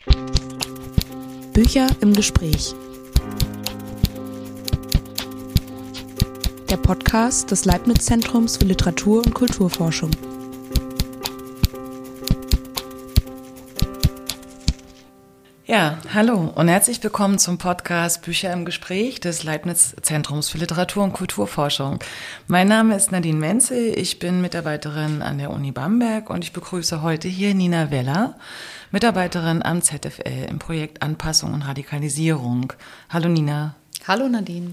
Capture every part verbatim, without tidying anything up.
Bücher im Gespräch. Der Podcast des Leibniz-Zentrums für Literatur- und Kulturforschung. Ja, hallo und herzlich willkommen zum Podcast Bücher im Gespräch des Leibniz-Zentrums für Literatur- und Kulturforschung. Mein Name ist Nadine Menzel, ich bin Mitarbeiterin an der Uni Bamberg und ich begrüße heute hier Nina Weller, Mitarbeiterin am Z F L im Projekt Anpassung und Radikalisierung. Hallo Nina. Hallo Nadine.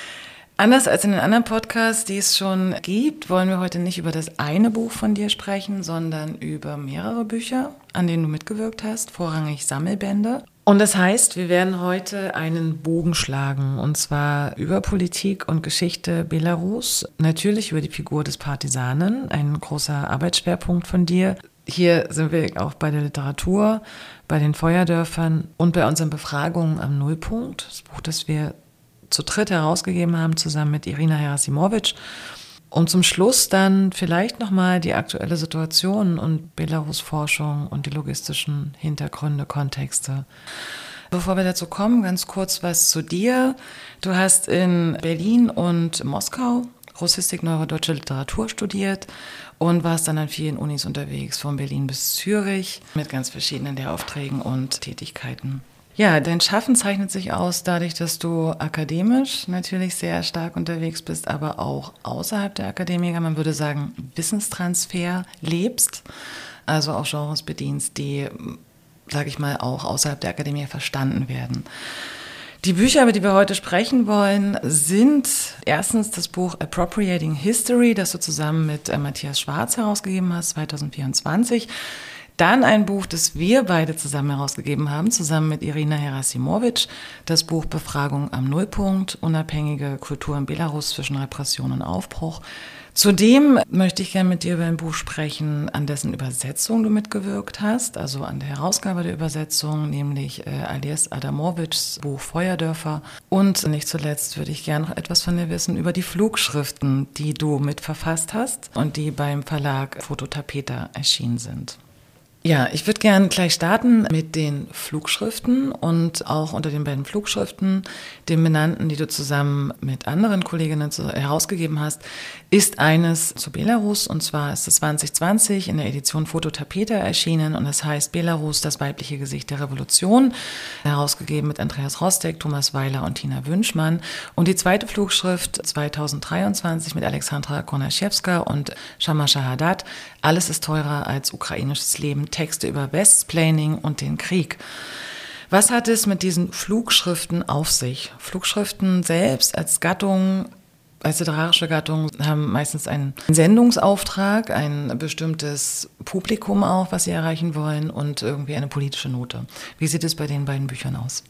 Anders als in den anderen Podcasts, die es schon gibt, wollen wir heute nicht über das eine Buch von dir sprechen, sondern über mehrere Bücher, an denen du mitgewirkt hast, vorrangig Sammelbände. Und das heißt, wir werden heute einen Bogen schlagen, und zwar über Politik und Geschichte Belarus, natürlich über die Figur des Partisanen, ein großer Arbeitsschwerpunkt von dir. Hier sind wir auch bei der Literatur, bei den Feuerdörfern und bei unseren Befragungen am Nullpunkt, das Buch, das wir zu dritt herausgegeben haben, zusammen mit Irina Herasimowitsch. Und zum Schluss dann vielleicht nochmal die aktuelle Situation und Belarus-Forschung und die logistischen Hintergründe, Kontexte. Bevor wir dazu kommen, ganz kurz was zu dir. Du hast in Berlin und Moskau Russistik, Neurodeutsche Literatur studiert und warst dann an vielen Unis unterwegs, von Berlin bis Zürich, mit ganz verschiedenen Lehraufträgen und Tätigkeiten. Ja, dein Schaffen zeichnet sich aus dadurch, dass du akademisch natürlich sehr stark unterwegs bist, aber auch außerhalb der Akademie, man würde sagen, Wissenstransfer lebst, also auch Genres bedienst, die, sage ich mal, auch außerhalb der Akademie verstanden werden. Die Bücher, über die wir heute sprechen wollen, sind erstens das Buch Appropriating History, das du zusammen mit äh, Matthias Schwarz herausgegeben hast, zwanzig vierundzwanzig. Dann ein Buch, das wir beide zusammen herausgegeben haben, zusammen mit Irina Herasimowitsch, das Buch Befragung am Nullpunkt, unabhängige Kultur in Belarus zwischen Repression und Aufbruch. Zudem möchte ich gerne mit dir über ein Buch sprechen, an dessen Übersetzung du mitgewirkt hast, also an der Herausgabe der Übersetzung, nämlich äh, Alies Adamowitschs Buch Feuerdörfer. Und nicht zuletzt würde ich gerne noch etwas von dir wissen über die Flugschriften, die du mitverfasst hast und die beim Verlag Phototapeta erschienen sind. Ja, ich würde gerne gleich starten mit den Flugschriften und auch unter den beiden Flugschriften, den benannten, die du zusammen mit anderen Kolleginnen herausgegeben hast, ist eines zu Belarus, und zwar ist es zwanzig zwanzig in der Edition Phototapeta erschienen und das heißt Belarus, das weibliche Gesicht der Revolution, herausgegeben mit Andreas Rostek, Thomas Weiler und Tina Wünschmann. Und die zweite Flugschrift zwanzig dreiundzwanzig mit Alexandra Konaschewska und Shama Shahadat, Alles ist teurer als ukrainisches Leben, Texte über Westplaining und den Krieg. Was hat es mit diesen Flugschriften auf sich? Flugschriften selbst als Gattung, als literarische Gattung, haben meistens einen Sendungsauftrag, ein bestimmtes Publikum auch, was sie erreichen wollen, und irgendwie eine politische Note. Wie sieht es bei den beiden Büchern aus?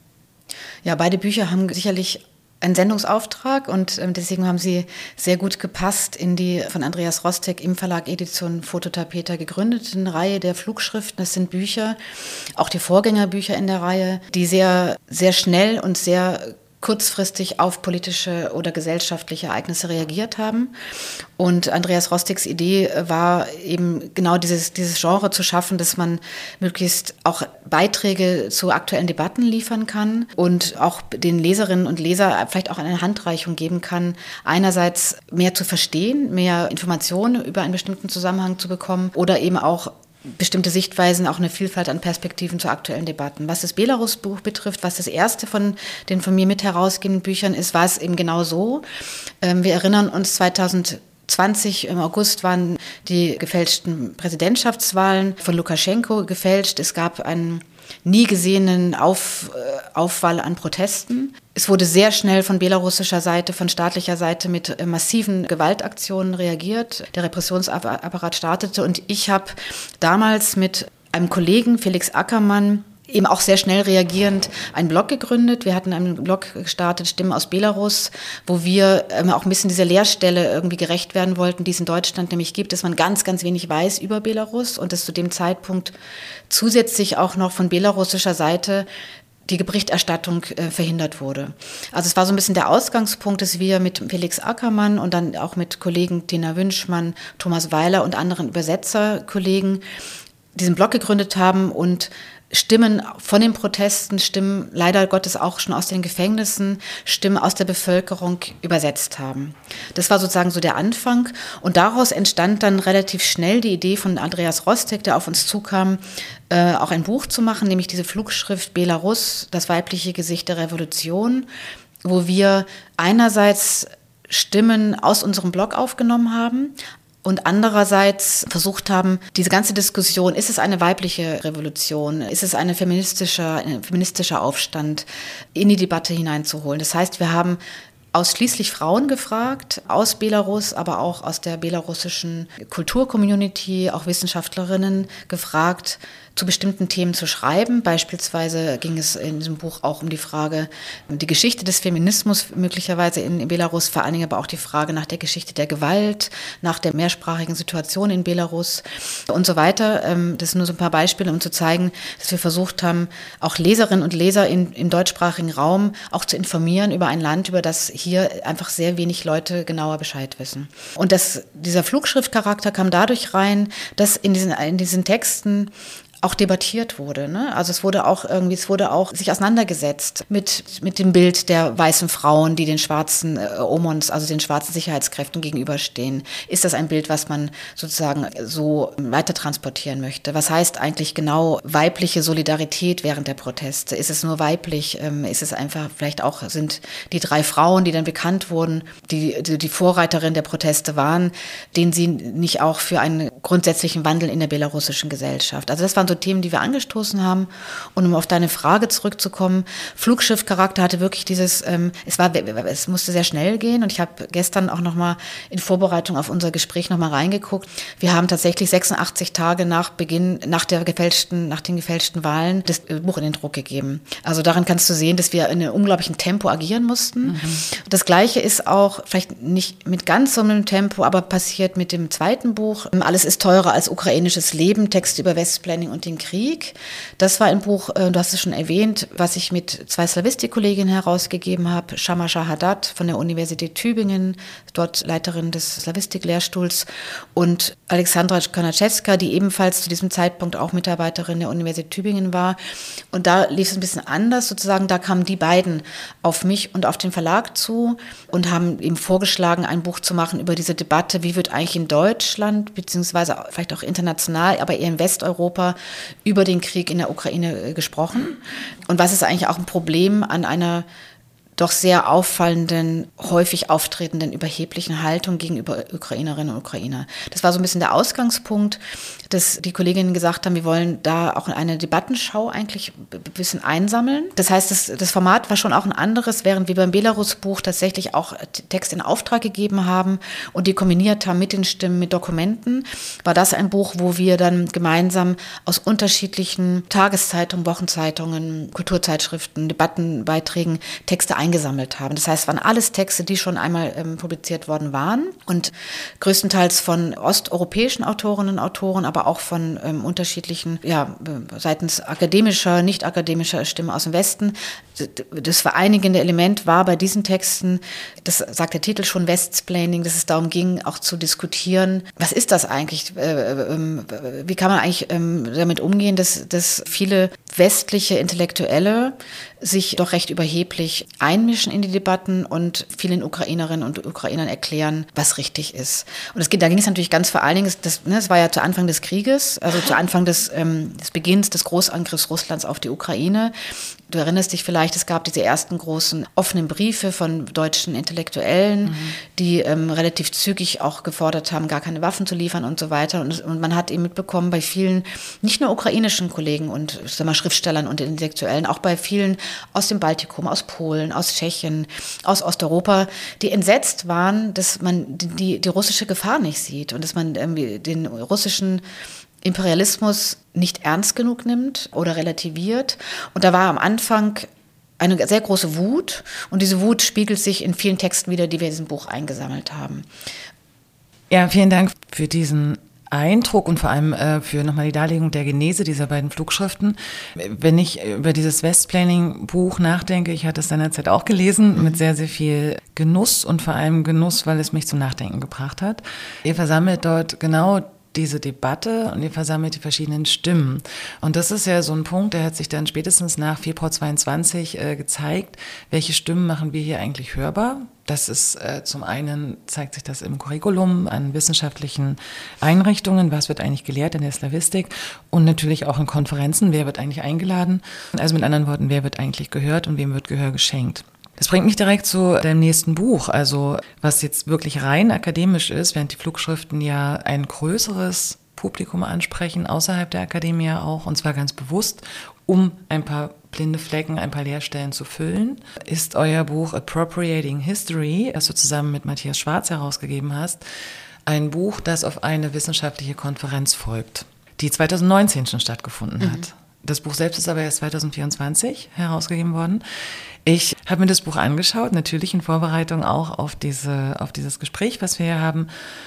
Ja, beide Bücher haben sicherlich einen Sendungsauftrag und deswegen haben sie sehr gut gepasst in die von Andreas Rostek im Verlag Edition Phototapeta gegründeten Reihe der Flugschriften. Das sind Bücher, auch die Vorgängerbücher in der Reihe, die sehr, sehr schnell und sehr kurzfristig auf politische oder gesellschaftliche Ereignisse reagiert haben. Und Andreas Rosteks Idee war eben genau dieses, dieses Genre zu schaffen, dass man möglichst auch Beiträge zu aktuellen Debatten liefern kann und auch den Leserinnen und Lesern vielleicht auch eine Handreichung geben kann, einerseits mehr zu verstehen, mehr Informationen über einen bestimmten Zusammenhang zu bekommen oder eben auch bestimmte Sichtweisen, auch eine Vielfalt an Perspektiven zu aktuellen Debatten. Was das Belarus-Buch betrifft, was das erste von den von mir mit herausgehenden Büchern ist, war es eben genau so. Wir erinnern uns, zwanzig zwanzig im August waren die gefälschten Präsidentschaftswahlen von Lukaschenko gefälscht. Es gab einen nie gesehenen Auf, äh, Aufwall an Protesten. Es wurde sehr schnell von belarussischer Seite, von staatlicher Seite mit äh, massiven Gewaltaktionen reagiert. Der Repressionsapparat startete und ich habe damals mit einem Kollegen, Felix Ackermann, eben auch sehr schnell reagierend einen Blog gegründet. Wir hatten einen Blog gestartet, Stimmen aus Belarus, wo wir ähm, auch ein bisschen dieser Leerstelle irgendwie gerecht werden wollten, die es in Deutschland nämlich gibt, dass man ganz, ganz wenig weiß über Belarus und dass zu dem Zeitpunkt zusätzlich auch noch von belarussischer Seite die Berichterstattung äh, verhindert wurde. Also es war so ein bisschen der Ausgangspunkt, dass wir mit Felix Ackermann und dann auch mit Kollegen Tina Wünschmann, Thomas Weiler und anderen Übersetzerkollegen diesen Blog gegründet haben und Stimmen von den Protesten, Stimmen leider Gottes auch schon aus den Gefängnissen, Stimmen aus der Bevölkerung übersetzt haben. Das war sozusagen so der Anfang und daraus entstand dann relativ schnell die Idee von Andreas Rostek, der auf uns zukam, äh, auch ein Buch zu machen, nämlich diese Flugschrift Belarus, das weibliche Gesicht der Revolution, wo wir einerseits Stimmen aus unserem Blog aufgenommen haben, und andererseits versucht haben, diese ganze Diskussion, ist es eine weibliche Revolution, ist es eine feministische, ein feministischer Aufstand, in die Debatte hineinzuholen. Das heißt, wir haben ausschließlich Frauen gefragt, aus Belarus, aber auch aus der belarussischen Kulturcommunity, auch Wissenschaftlerinnen gefragt, zu bestimmten Themen zu schreiben. Beispielsweise ging es in diesem Buch auch um die Frage, die Geschichte des Feminismus möglicherweise in Belarus, vor allen Dingen aber auch die Frage nach der Geschichte der Gewalt, nach der mehrsprachigen Situation in Belarus und so weiter. Das sind nur so ein paar Beispiele, um zu zeigen, dass wir versucht haben, auch Leserinnen und Leser in, im deutschsprachigen Raum auch zu informieren über ein Land, über das hier einfach sehr wenig Leute genauer Bescheid wissen. Und das, dieser Flugschriftcharakter kam dadurch rein, dass in diesen, in diesen Texten auch debattiert wurde, ne? Also es wurde auch irgendwie, es wurde auch sich auseinandergesetzt mit, mit dem Bild der weißen Frauen, die den schwarzen äh, Omons, also den schwarzen Sicherheitskräften gegenüberstehen. Ist das ein Bild, was man sozusagen so weiter transportieren möchte? Was heißt eigentlich genau weibliche Solidarität während der Proteste? Ist es nur weiblich? Ähm, ist es einfach, vielleicht auch sind die drei Frauen, die dann bekannt wurden, die, die, die Vorreiterin der Proteste waren, denen sie nicht auch für einen grundsätzlichen Wandel in der belarussischen Gesellschaft? Also das waren so Themen, die wir angestoßen haben. Und um auf deine Frage zurückzukommen, Flugschiffcharakter hatte wirklich dieses, ähm, es war, es musste sehr schnell gehen und ich habe gestern auch nochmal in Vorbereitung auf unser Gespräch nochmal reingeguckt. Wir haben tatsächlich sechsundachtzig Tage nach Beginn, nach der gefälschten, nach den gefälschten Wahlen das Buch in den Druck gegeben. Also daran kannst du sehen, dass wir in einem unglaublichen Tempo agieren mussten. Mhm. Das Gleiche ist auch, vielleicht nicht mit ganz so einem Tempo, aber passiert mit dem zweiten Buch. Alles ist teurer als ukrainisches Leben, Texte über Westplanning und den Krieg. Das war ein Buch, du hast es schon erwähnt, was ich mit zwei Slawistik-Kolleginnen herausgegeben habe. Shama Shahadat von der Universität Tübingen, dort Leiterin des Slawistik-Lehrstuhls, und Alexandra Konaczewska, die ebenfalls zu diesem Zeitpunkt auch Mitarbeiterin der Universität Tübingen war. Und da lief es ein bisschen anders sozusagen. Da kamen die beiden auf mich und auf den Verlag zu und haben ihm vorgeschlagen, ein Buch zu machen über diese Debatte, wie wird eigentlich in Deutschland, beziehungsweise vielleicht auch international, aber eher in Westeuropa, über den Krieg in der Ukraine gesprochen. Und was ist eigentlich auch ein Problem an einer doch sehr auffallenden, häufig auftretenden überheblichen Haltung gegenüber Ukrainerinnen und Ukrainer. Das war so ein bisschen der Ausgangspunkt, dass die Kolleginnen gesagt haben, wir wollen da auch eine Debattenschau eigentlich ein bisschen einsammeln. Das heißt, das, das Format war schon auch ein anderes, während wir beim Belarus-Buch tatsächlich auch Texte in Auftrag gegeben haben und die kombiniert haben mit den Stimmen, mit Dokumenten, war das ein Buch, wo wir dann gemeinsam aus unterschiedlichen Tageszeitungen, Wochenzeitungen, Kulturzeitschriften, Debattenbeiträgen Texte eingesammelt gesammelt haben. Das heißt, es waren alles Texte, die schon einmal ähm, publiziert worden waren und größtenteils von osteuropäischen Autorinnen und Autoren, aber auch von ähm, unterschiedlichen, ja, seitens akademischer, nicht akademischer Stimmen aus dem Westen. Das vereinigende Element war bei diesen Texten, das sagt der Titel schon, Westsplaining, dass es darum ging, auch zu diskutieren, was ist das eigentlich? Wie kann man eigentlich damit umgehen, dass, dass viele westliche Intellektuelle sich doch recht überheblich einmischen in die Debatten und vielen Ukrainerinnen und Ukrainern erklären, was richtig ist. Und es geht, da ging es natürlich ganz vor allen Dingen, das, ne, das war ja zu Anfang des Krieges, also zu Anfang des, ähm, des Beginns des Großangriffs Russlands auf die Ukraine. Du erinnerst dich vielleicht, es gab diese ersten großen offenen Briefe von deutschen Intellektuellen, mhm. die ähm, relativ zügig auch gefordert haben, gar keine Waffen zu liefern und so weiter. Und, und man hat eben mitbekommen bei vielen, nicht nur ukrainischen Kollegen und sag mal, Schriftstellern und Intellektuellen, auch bei vielen aus dem Baltikum, aus Polen, aus Tschechien, aus Osteuropa, die entsetzt waren, dass man die, die russische Gefahr nicht sieht und dass man irgendwie den russischen Imperialismus nicht ernst genug nimmt oder relativiert. Und da war am Anfang eine sehr große Wut und diese Wut spiegelt sich in vielen Texten wieder, die wir in diesem Buch eingesammelt haben. Ja, vielen Dank für diesen Eindruck und vor allem äh, für nochmal die Darlegung der Genese dieser beiden Flugschriften. Wenn ich über dieses Westplanning-Buch nachdenke, ich hatte es seinerzeit auch gelesen, mhm. mit sehr, sehr viel Genuss und vor allem Genuss, weil es mich zum Nachdenken gebracht hat. Ihr versammelt dort genau diese Debatte und ihr versammelt die verschiedenen Stimmen. Und das ist ja so ein Punkt, der hat sich dann spätestens nach Februar zweiundzwanzig äh, gezeigt, welche Stimmen machen wir hier eigentlich hörbar. Das ist äh, zum einen, zeigt sich das im Curriculum an wissenschaftlichen Einrichtungen, was wird eigentlich gelehrt in der Slawistik und natürlich auch in Konferenzen, wer wird eigentlich eingeladen. Also mit anderen Worten, wer wird eigentlich gehört und wem wird Gehör geschenkt. Das bringt mich direkt zu deinem nächsten Buch, also was jetzt wirklich rein akademisch ist, während die Flugschriften ja ein größeres Publikum ansprechen, außerhalb der Akademie auch, und zwar ganz bewusst, um ein paar blinde Flecken, ein paar Leerstellen zu füllen, ist euer Buch Appropriating History, das du zusammen mit Matthias Schwarz herausgegeben hast, ein Buch, das auf eine wissenschaftliche Konferenz folgt, die zwanzig neunzehn schon stattgefunden mhm. hat. Das Buch selbst ist aber erst zwanzig vierundzwanzig herausgegeben worden. Ich habe mir das Buch angeschaut, natürlich in Vorbereitung auch auf diese, auf dieses Gespräch, was wir hier haben,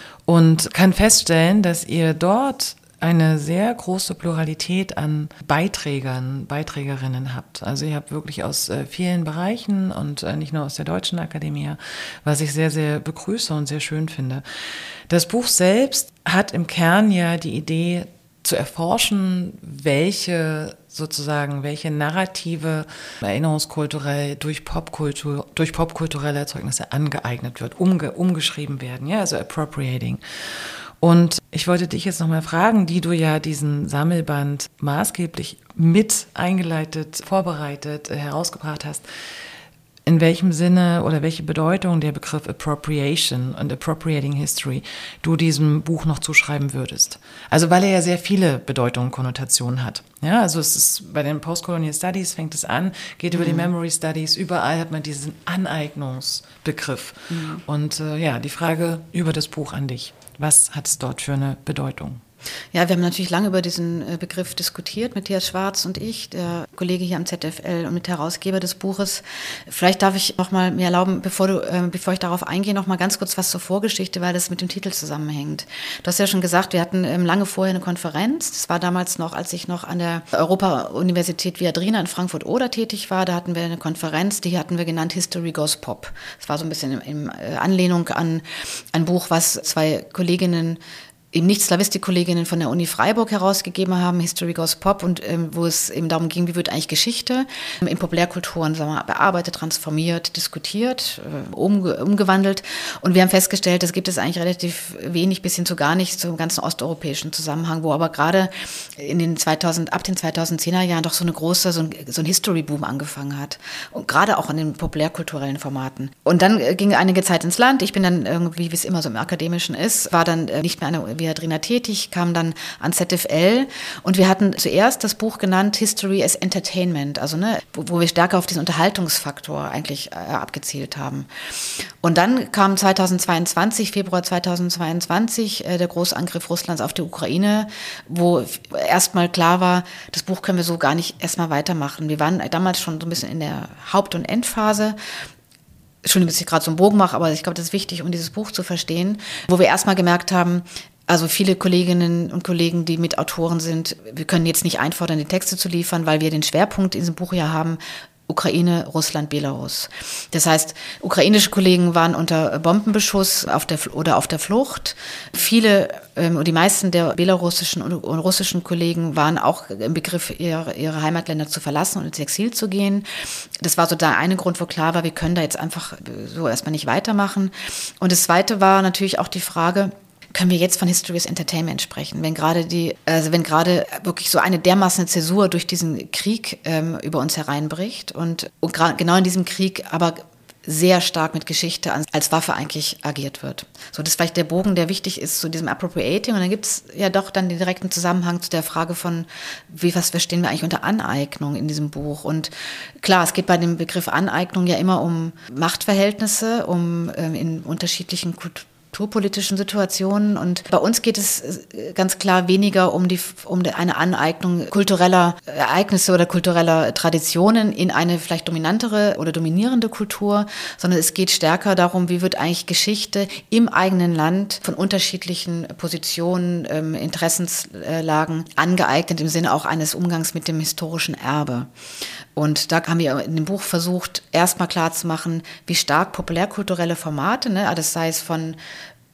und kann feststellen, dass ihr dort eine sehr große Pluralität an Beiträgern, Beiträgerinnen habt. Also ihr habt wirklich aus äh, vielen Bereichen und äh, nicht nur aus der Deutschen Akademie, was ich sehr, sehr begrüße und sehr schön finde. Das Buch selbst hat im Kern ja die Idee, zu erforschen, welche sozusagen, welche Narrative erinnerungskulturell durch Popkultur, durch popkulturelle Erzeugnisse angeeignet wird, umge, umgeschrieben werden, ja, also appropriating. Und ich wollte dich jetzt nochmal fragen, die du ja diesen Sammelband maßgeblich mit eingeleitet, vorbereitet, äh, herausgebracht hast, in welchem Sinne oder welche Bedeutung der Begriff Appropriation und Appropriating History du diesem Buch noch zuschreiben würdest. Also weil er ja sehr viele Bedeutungen, Konnotationen hat. Ja, also es ist bei den Postcolonial Studies fängt es an, geht über mhm. die Memory Studies, überall hat man diesen Aneignungsbegriff. Mhm. Und äh, ja, die Frage über das Buch an dich. Was hat es dort für eine Bedeutung? Ja, wir haben natürlich lange über diesen Begriff diskutiert, Matthias Schwarz und ich, der Kollege hier am Z F L und Mitherausgeber des Buches. Vielleicht darf ich noch mal mir erlauben, bevor, du, äh, bevor ich darauf eingehe, noch mal ganz kurz was zur Vorgeschichte, weil das mit dem Titel zusammenhängt. Du hast ja schon gesagt, wir hatten ähm, lange vorher eine Konferenz. Das war damals noch, als ich noch an der Europa-Universität Viadrina in Frankfurt-Oder tätig war. Da hatten wir eine Konferenz, die hatten wir genannt History Goes Pop. Das war so ein bisschen in, in äh, Anlehnung an ein Buch, was zwei Kolleginnen eben nicht Slawistik-Kolleginnen von der Uni Freiburg herausgegeben haben, History Goes Pop, und ähm, wo es eben darum ging, wie wird eigentlich Geschichte ähm, in Populärkulturen, sagen wir mal, bearbeitet, transformiert, diskutiert, äh, umge- umgewandelt. Und wir haben festgestellt, das gibt es eigentlich relativ wenig bis hin zu gar nicht zum ganzen osteuropäischen Zusammenhang, wo aber gerade in den zweitausend, ab den zweitausendzehner Jahren doch so eine große, so ein, so ein History-Boom angefangen hat. Und gerade auch in den populärkulturellen Formaten. Und dann äh, ging einige Zeit ins Land. Ich bin dann irgendwie, wie es immer so im Akademischen ist, war dann äh, nicht mehr eine Viadrina tätig, kam dann an Z F L, und wir hatten zuerst das Buch genannt History as Entertainment, also ne, wo, wo wir stärker auf diesen Unterhaltungsfaktor eigentlich äh, abgezielt haben. Und dann kam zweitausendzweiundzwanzig, Februar zweitausendzweiundzwanzig, äh, der Großangriff Russlands auf die Ukraine, wo erstmal klar war, das Buch können wir so gar nicht erstmal weitermachen. Wir waren damals schon so ein bisschen in der Haupt- und Endphase. Entschuldigung, dass ich gerade so einen Bogen mache, aber ich glaube, das ist wichtig, um dieses Buch zu verstehen, wo wir erstmal gemerkt haben, also viele Kolleginnen und Kollegen, die Mitautoren sind, wir können jetzt nicht einfordern, die Texte zu liefern, weil wir den Schwerpunkt in diesem Buch ja haben, Ukraine, Russland, Belarus. Das heißt, ukrainische Kollegen waren unter Bombenbeschuss auf der, oder auf der Flucht. Viele ähm, und die meisten der belarussischen und, und russischen Kollegen waren auch im Begriff, ihre, ihre Heimatländer zu verlassen und ins Exil zu gehen. Das war so der eine Grund, wo klar war, wir können da jetzt einfach so erstmal nicht weitermachen. Und das zweite war natürlich auch die Frage, können wir jetzt von History as Entertainment sprechen, wenn gerade die, also wenn gerade wirklich so eine dermaßen Zäsur durch diesen Krieg ähm, über uns hereinbricht und, und gra- genau in diesem Krieg aber sehr stark mit Geschichte als, als Waffe eigentlich agiert wird. So, das ist vielleicht der Bogen, der wichtig ist zu diesem Appropriating, und dann gibt es ja doch dann den direkten Zusammenhang zu der Frage von, wie, was verstehen wir eigentlich unter Aneignung in diesem Buch? Und klar, es geht bei dem Begriff Aneignung ja immer um Machtverhältnisse, um ähm, in unterschiedlichen Kulturen, kulturpolitischen Situationen, und bei uns geht es ganz klar weniger um die um eine Aneignung kultureller Ereignisse oder kultureller Traditionen in eine vielleicht dominantere oder dominierende Kultur, sondern es geht stärker darum, wie wird eigentlich Geschichte im eigenen Land von unterschiedlichen Positionen, ähm, Interessenslagen angeeignet, im Sinne auch eines Umgangs mit dem historischen Erbe. Und da haben wir in dem Buch versucht, erstmal klarzumachen, wie stark populärkulturelle Formate, ne, das sei es von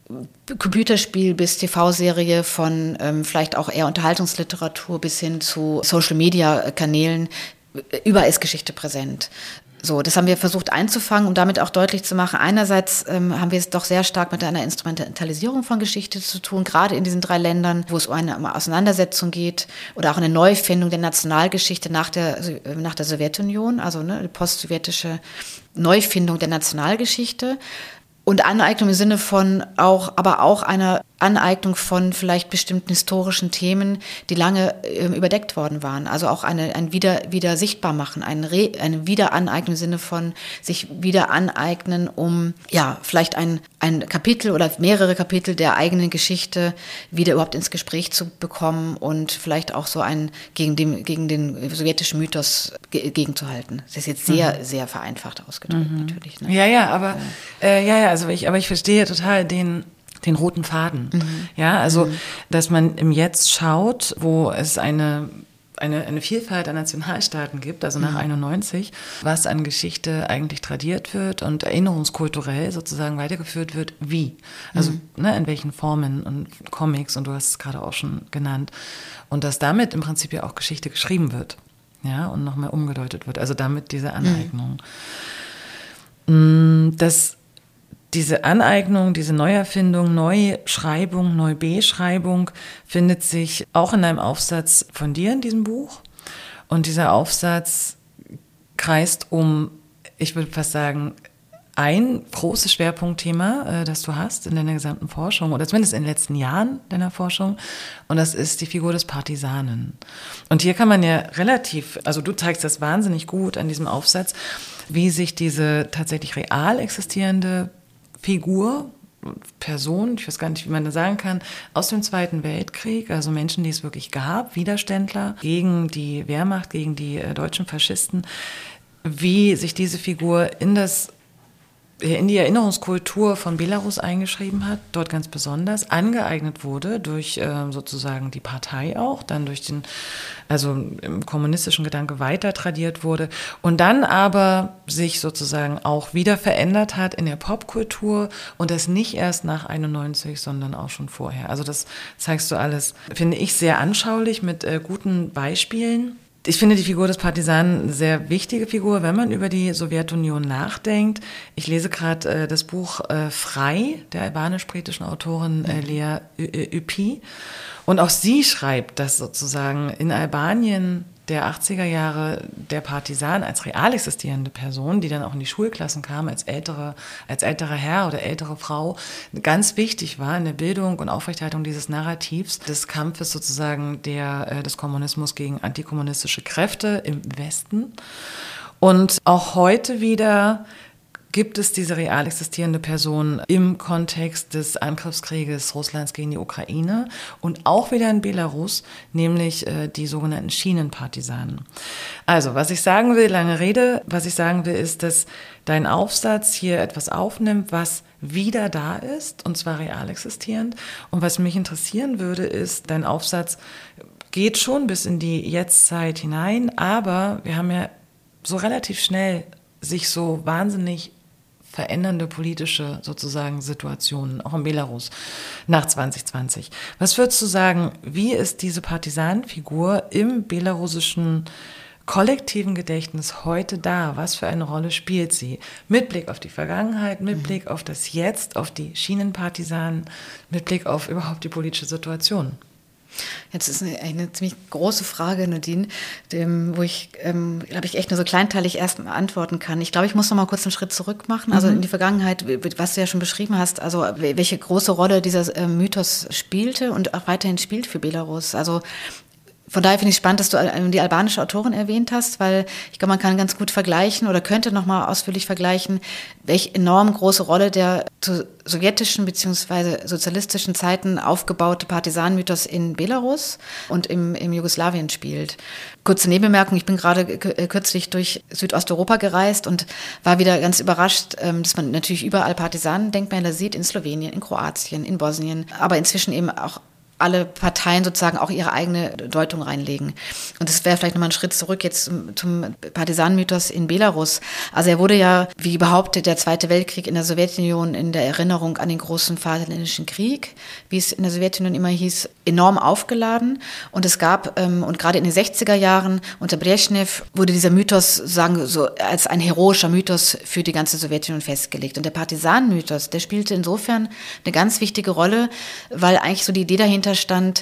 Computerspiel bis T V-Serie, von ähm, vielleicht auch eher Unterhaltungsliteratur bis hin zu Social-Media-Kanälen. Überall ist Geschichte präsent. So, das haben wir versucht einzufangen, um damit auch deutlich zu machen. Einerseits ähm, haben wir es doch sehr stark mit einer Instrumentalisierung von Geschichte zu tun, gerade in diesen drei Ländern, wo es um eine Auseinandersetzung geht oder auch eine Neufindung der Nationalgeschichte nach der, nach der Sowjetunion, also ne, die post-sowjetische Neufindung der Nationalgeschichte. Und Aneignung im Sinne von auch, aber auch einer Aneignung von vielleicht bestimmten historischen Themen, die lange äh, überdeckt worden waren. Also auch eine, ein wieder, wieder sichtbar machen, ein Re, eine Wiederaneignung im Sinne von sich wieder aneignen, um ja vielleicht ein, ein Kapitel oder mehrere Kapitel der eigenen Geschichte wieder überhaupt ins Gespräch zu bekommen und vielleicht auch so ein gegen den, gegen den sowjetischen Mythos ge- gegenzuhalten. Das ist jetzt sehr, mhm. sehr vereinfacht ausgedrückt, mhm. natürlich. Ne? Ja, ja, aber ja, äh, ja, ja, also ich, aber ich verstehe total den den roten Faden. Mhm. Ja, also, mhm. dass man im Jetzt schaut, wo es eine, eine, eine Vielfalt an Nationalstaaten gibt, also nach mhm. einundneunzig, was an Geschichte eigentlich tradiert wird und erinnerungskulturell sozusagen weitergeführt wird, wie. Also, mhm. ne, in welchen Formen und Comics, und du hast es gerade auch schon genannt. Und dass damit im Prinzip ja auch Geschichte geschrieben wird. Ja, und nochmal umgedeutet wird. Also damit diese Aneignung. Mhm. Das Diese Aneignung, diese Neuerfindung, Neuschreibung, Neubeschreibung findet sich auch in einem Aufsatz von dir in diesem Buch. Und dieser Aufsatz kreist um, ich würde fast sagen, ein großes Schwerpunktthema, das du hast in deiner gesamten Forschung, oder zumindest in den letzten Jahren deiner Forschung. Und das ist die Figur des Partisanen. Und hier kann man ja relativ, also du zeigst das wahnsinnig gut an diesem Aufsatz, wie sich diese tatsächlich real existierende Figur, Person, ich weiß gar nicht, wie man das sagen kann, aus dem Zweiten Weltkrieg, also Menschen, die es wirklich gab, Widerständler gegen die Wehrmacht, gegen die äh, deutschen Faschisten, wie sich diese Figur in das in die Erinnerungskultur von Belarus eingeschrieben hat, dort ganz besonders, angeeignet wurde durch äh, sozusagen die Partei auch, dann durch den, also im kommunistischen Gedanke weiter tradiert wurde und dann aber sich sozusagen auch wieder verändert hat in der Popkultur und das nicht erst nach einundneunzig, sondern auch schon vorher. Also das zeigst du alles, finde ich, sehr anschaulich mit äh, guten Beispielen. Ich finde die Figur des Partisanen eine sehr wichtige Figur, wenn man über die Sowjetunion nachdenkt. Ich lese gerade äh, das Buch äh, Frei, der albanisch-britischen Autorin äh, Lea Ypi. Und auch sie schreibt, dass sozusagen in Albanien der achtziger Jahre der Partisan als real existierende Person, die dann auch in die Schulklassen kam, als ältere, als älterer Herr oder ältere Frau, ganz wichtig war in der Bildung und Aufrechterhaltung dieses Narrativs, des Kampfes sozusagen der, des Kommunismus gegen antikommunistische Kräfte im Westen. Und auch heute wieder gibt es diese real existierende Person im Kontext des Angriffskrieges Russlands gegen die Ukraine und auch wieder in Belarus, nämlich äh, die sogenannten Schienenpartisanen. Also, was ich sagen will, lange Rede, was ich sagen will, ist, dass dein Aufsatz hier etwas aufnimmt, was wieder da ist, und zwar real existierend. Und was mich interessieren würde, ist, dein Aufsatz geht schon bis in die Jetztzeit hinein, aber wir haben ja so relativ schnell sich so wahnsinnig verändernde politische sozusagen Situationen, auch in Belarus nach zwanzig zwanzig. Was würdest du sagen, wie ist diese Partisanenfigur im belarussischen kollektiven Gedächtnis heute da? Was für eine Rolle spielt sie? Mit Blick auf die Vergangenheit, mit mhm. Blick auf das Jetzt, auf die Schienenpartisanen, mit Blick auf überhaupt die politische Situation? Jetzt ist eine, eine ziemlich große Frage, Nadine, dem, wo ich, ähm, glaube ich, echt nur so kleinteilig erst antworten kann. Ich glaube, ich muss noch mal kurz einen Schritt zurück machen, also mhm. in die Vergangenheit, was du ja schon beschrieben hast, also welche große Rolle dieser äh, Mythos spielte und auch weiterhin spielt für Belarus. Also von daher finde ich spannend, dass du die albanische Autorin erwähnt hast, weil ich glaube, man kann ganz gut vergleichen oder könnte noch mal ausführlich vergleichen, welche enorm große Rolle der zu sowjetischen bzw. sozialistischen Zeiten aufgebaute Partisanenmythos in Belarus und im, im Jugoslawien spielt. Kurze Nebenbemerkung, ich bin gerade kürzlich durch Südosteuropa gereist und war wieder ganz überrascht, dass man natürlich überall Partisanendenkmäler sieht, in Slowenien, in Kroatien, in Bosnien, aber inzwischen eben auch alle Parteien sozusagen auch ihre eigene Deutung reinlegen. Und das wäre vielleicht nochmal ein Schritt zurück jetzt zum, zum Partisanenmythos in Belarus. Also er wurde ja, wie behauptet, der Zweite Weltkrieg in der Sowjetunion in der Erinnerung an den großen Vaterländischen Krieg, wie es in der Sowjetunion immer hieß, enorm aufgeladen. Und es gab, ähm, und gerade in den sechziger Jahren unter Brezhnev wurde dieser Mythos, sagen so, als ein heroischer Mythos für die ganze Sowjetunion festgelegt. Und der Partisanenmythos, der spielte insofern eine ganz wichtige Rolle, weil eigentlich so die Idee dahinter stand,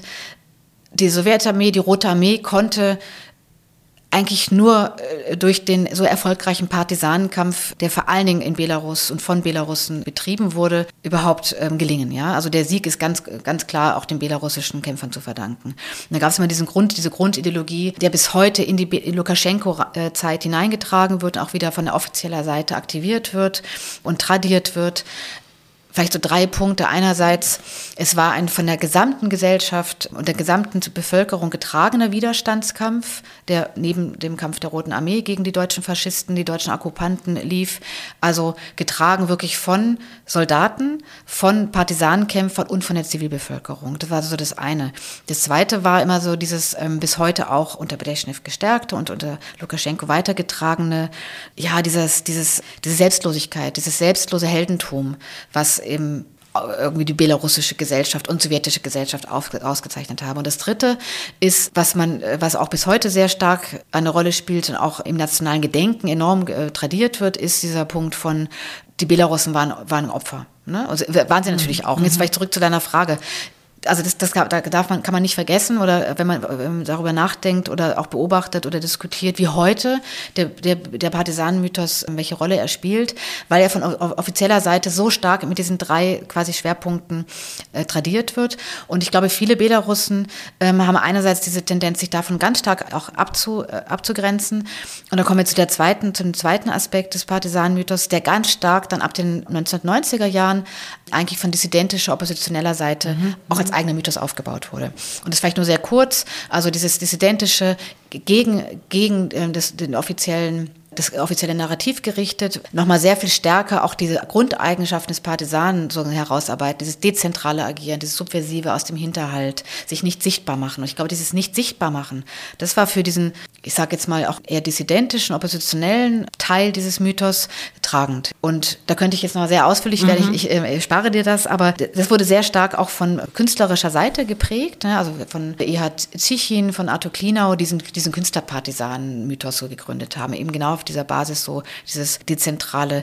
die Sowjetarmee, die Rote Armee konnte eigentlich nur durch den so erfolgreichen Partisanenkampf, der vor allen Dingen in Belarus und von Belarussen betrieben wurde, überhaupt ähm, gelingen. Ja? Also der Sieg ist ganz, ganz klar auch den belarussischen Kämpfern zu verdanken. Und da gab es immer diesen Grund, diese Grundideologie, der bis heute in die Lukaschenko-Zeit hineingetragen wird, auch wieder von der offiziellen Seite aktiviert wird und tradiert wird. Vielleicht so drei Punkte. Einerseits, es war ein von der gesamten Gesellschaft und der gesamten Bevölkerung getragener Widerstandskampf, der neben dem Kampf der Roten Armee gegen die deutschen Faschisten, die deutschen Okkupanten lief. Also getragen wirklich von Soldaten, von Partisanenkämpfern und von der Zivilbevölkerung. Das war so das eine. Das zweite war immer so dieses ähm, bis heute auch unter Brezhnev gestärkte und unter Lukaschenko weitergetragene, ja, dieses, dieses, diese Selbstlosigkeit, dieses selbstlose Heldentum, was eben irgendwie die belarussische Gesellschaft und sowjetische Gesellschaft auf, ausgezeichnet haben. Und das Dritte ist, was man, was auch bis heute sehr stark eine Rolle spielt und auch im nationalen Gedenken enorm äh, tradiert wird, ist dieser Punkt von, die Belarussen waren, waren Opfer. Ne? Also, waren sie natürlich auch. Und jetzt vielleicht zurück zu deiner Frage. Also das, das da darf man, kann man nicht vergessen, oder wenn man, wenn man darüber nachdenkt oder auch beobachtet oder diskutiert, wie heute der, der, der Partisanenmythos, welche Rolle er spielt, weil er von offizieller Seite so stark mit diesen drei quasi Schwerpunkten äh, tradiert wird. Und ich glaube, viele Belarussen ähm, haben einerseits diese Tendenz, sich davon ganz stark auch abzu, äh, abzugrenzen. Und dann kommen wir zu der zweiten, zu dem zweiten Aspekt des Partisanenmythos, der ganz stark dann ab den neunzehnhundertneunziger Jahren eigentlich von dissidentischer, oppositioneller Seite mhm. auch als eigener Mythos aufgebaut wurde. Und das vielleicht nur sehr kurz, also dieses dissidentische gegen, gegen äh, das, den offiziellen das offizielle Narrativ gerichtet, nochmal sehr viel stärker auch diese Grundeigenschaften des Partisanen so herausarbeiten, dieses dezentrale Agieren, dieses Subversive aus dem Hinterhalt, sich nicht sichtbar machen. Und ich glaube, dieses nicht sichtbar machen, das war für diesen, ich sage jetzt mal auch eher dissidentischen, oppositionellen Teil dieses Mythos tragend. Und da könnte ich jetzt noch sehr ausführlich mhm. werden, ich, ich, ich spare dir das, aber das wurde sehr stark auch von künstlerischer Seite geprägt, ne? Also von Erhard Zichin, von Arthur Klinau, diesen, diesen Künstlerpartisanen-Mythos so gegründet haben, eben genau auf dieser Basis so dieses dezentrale,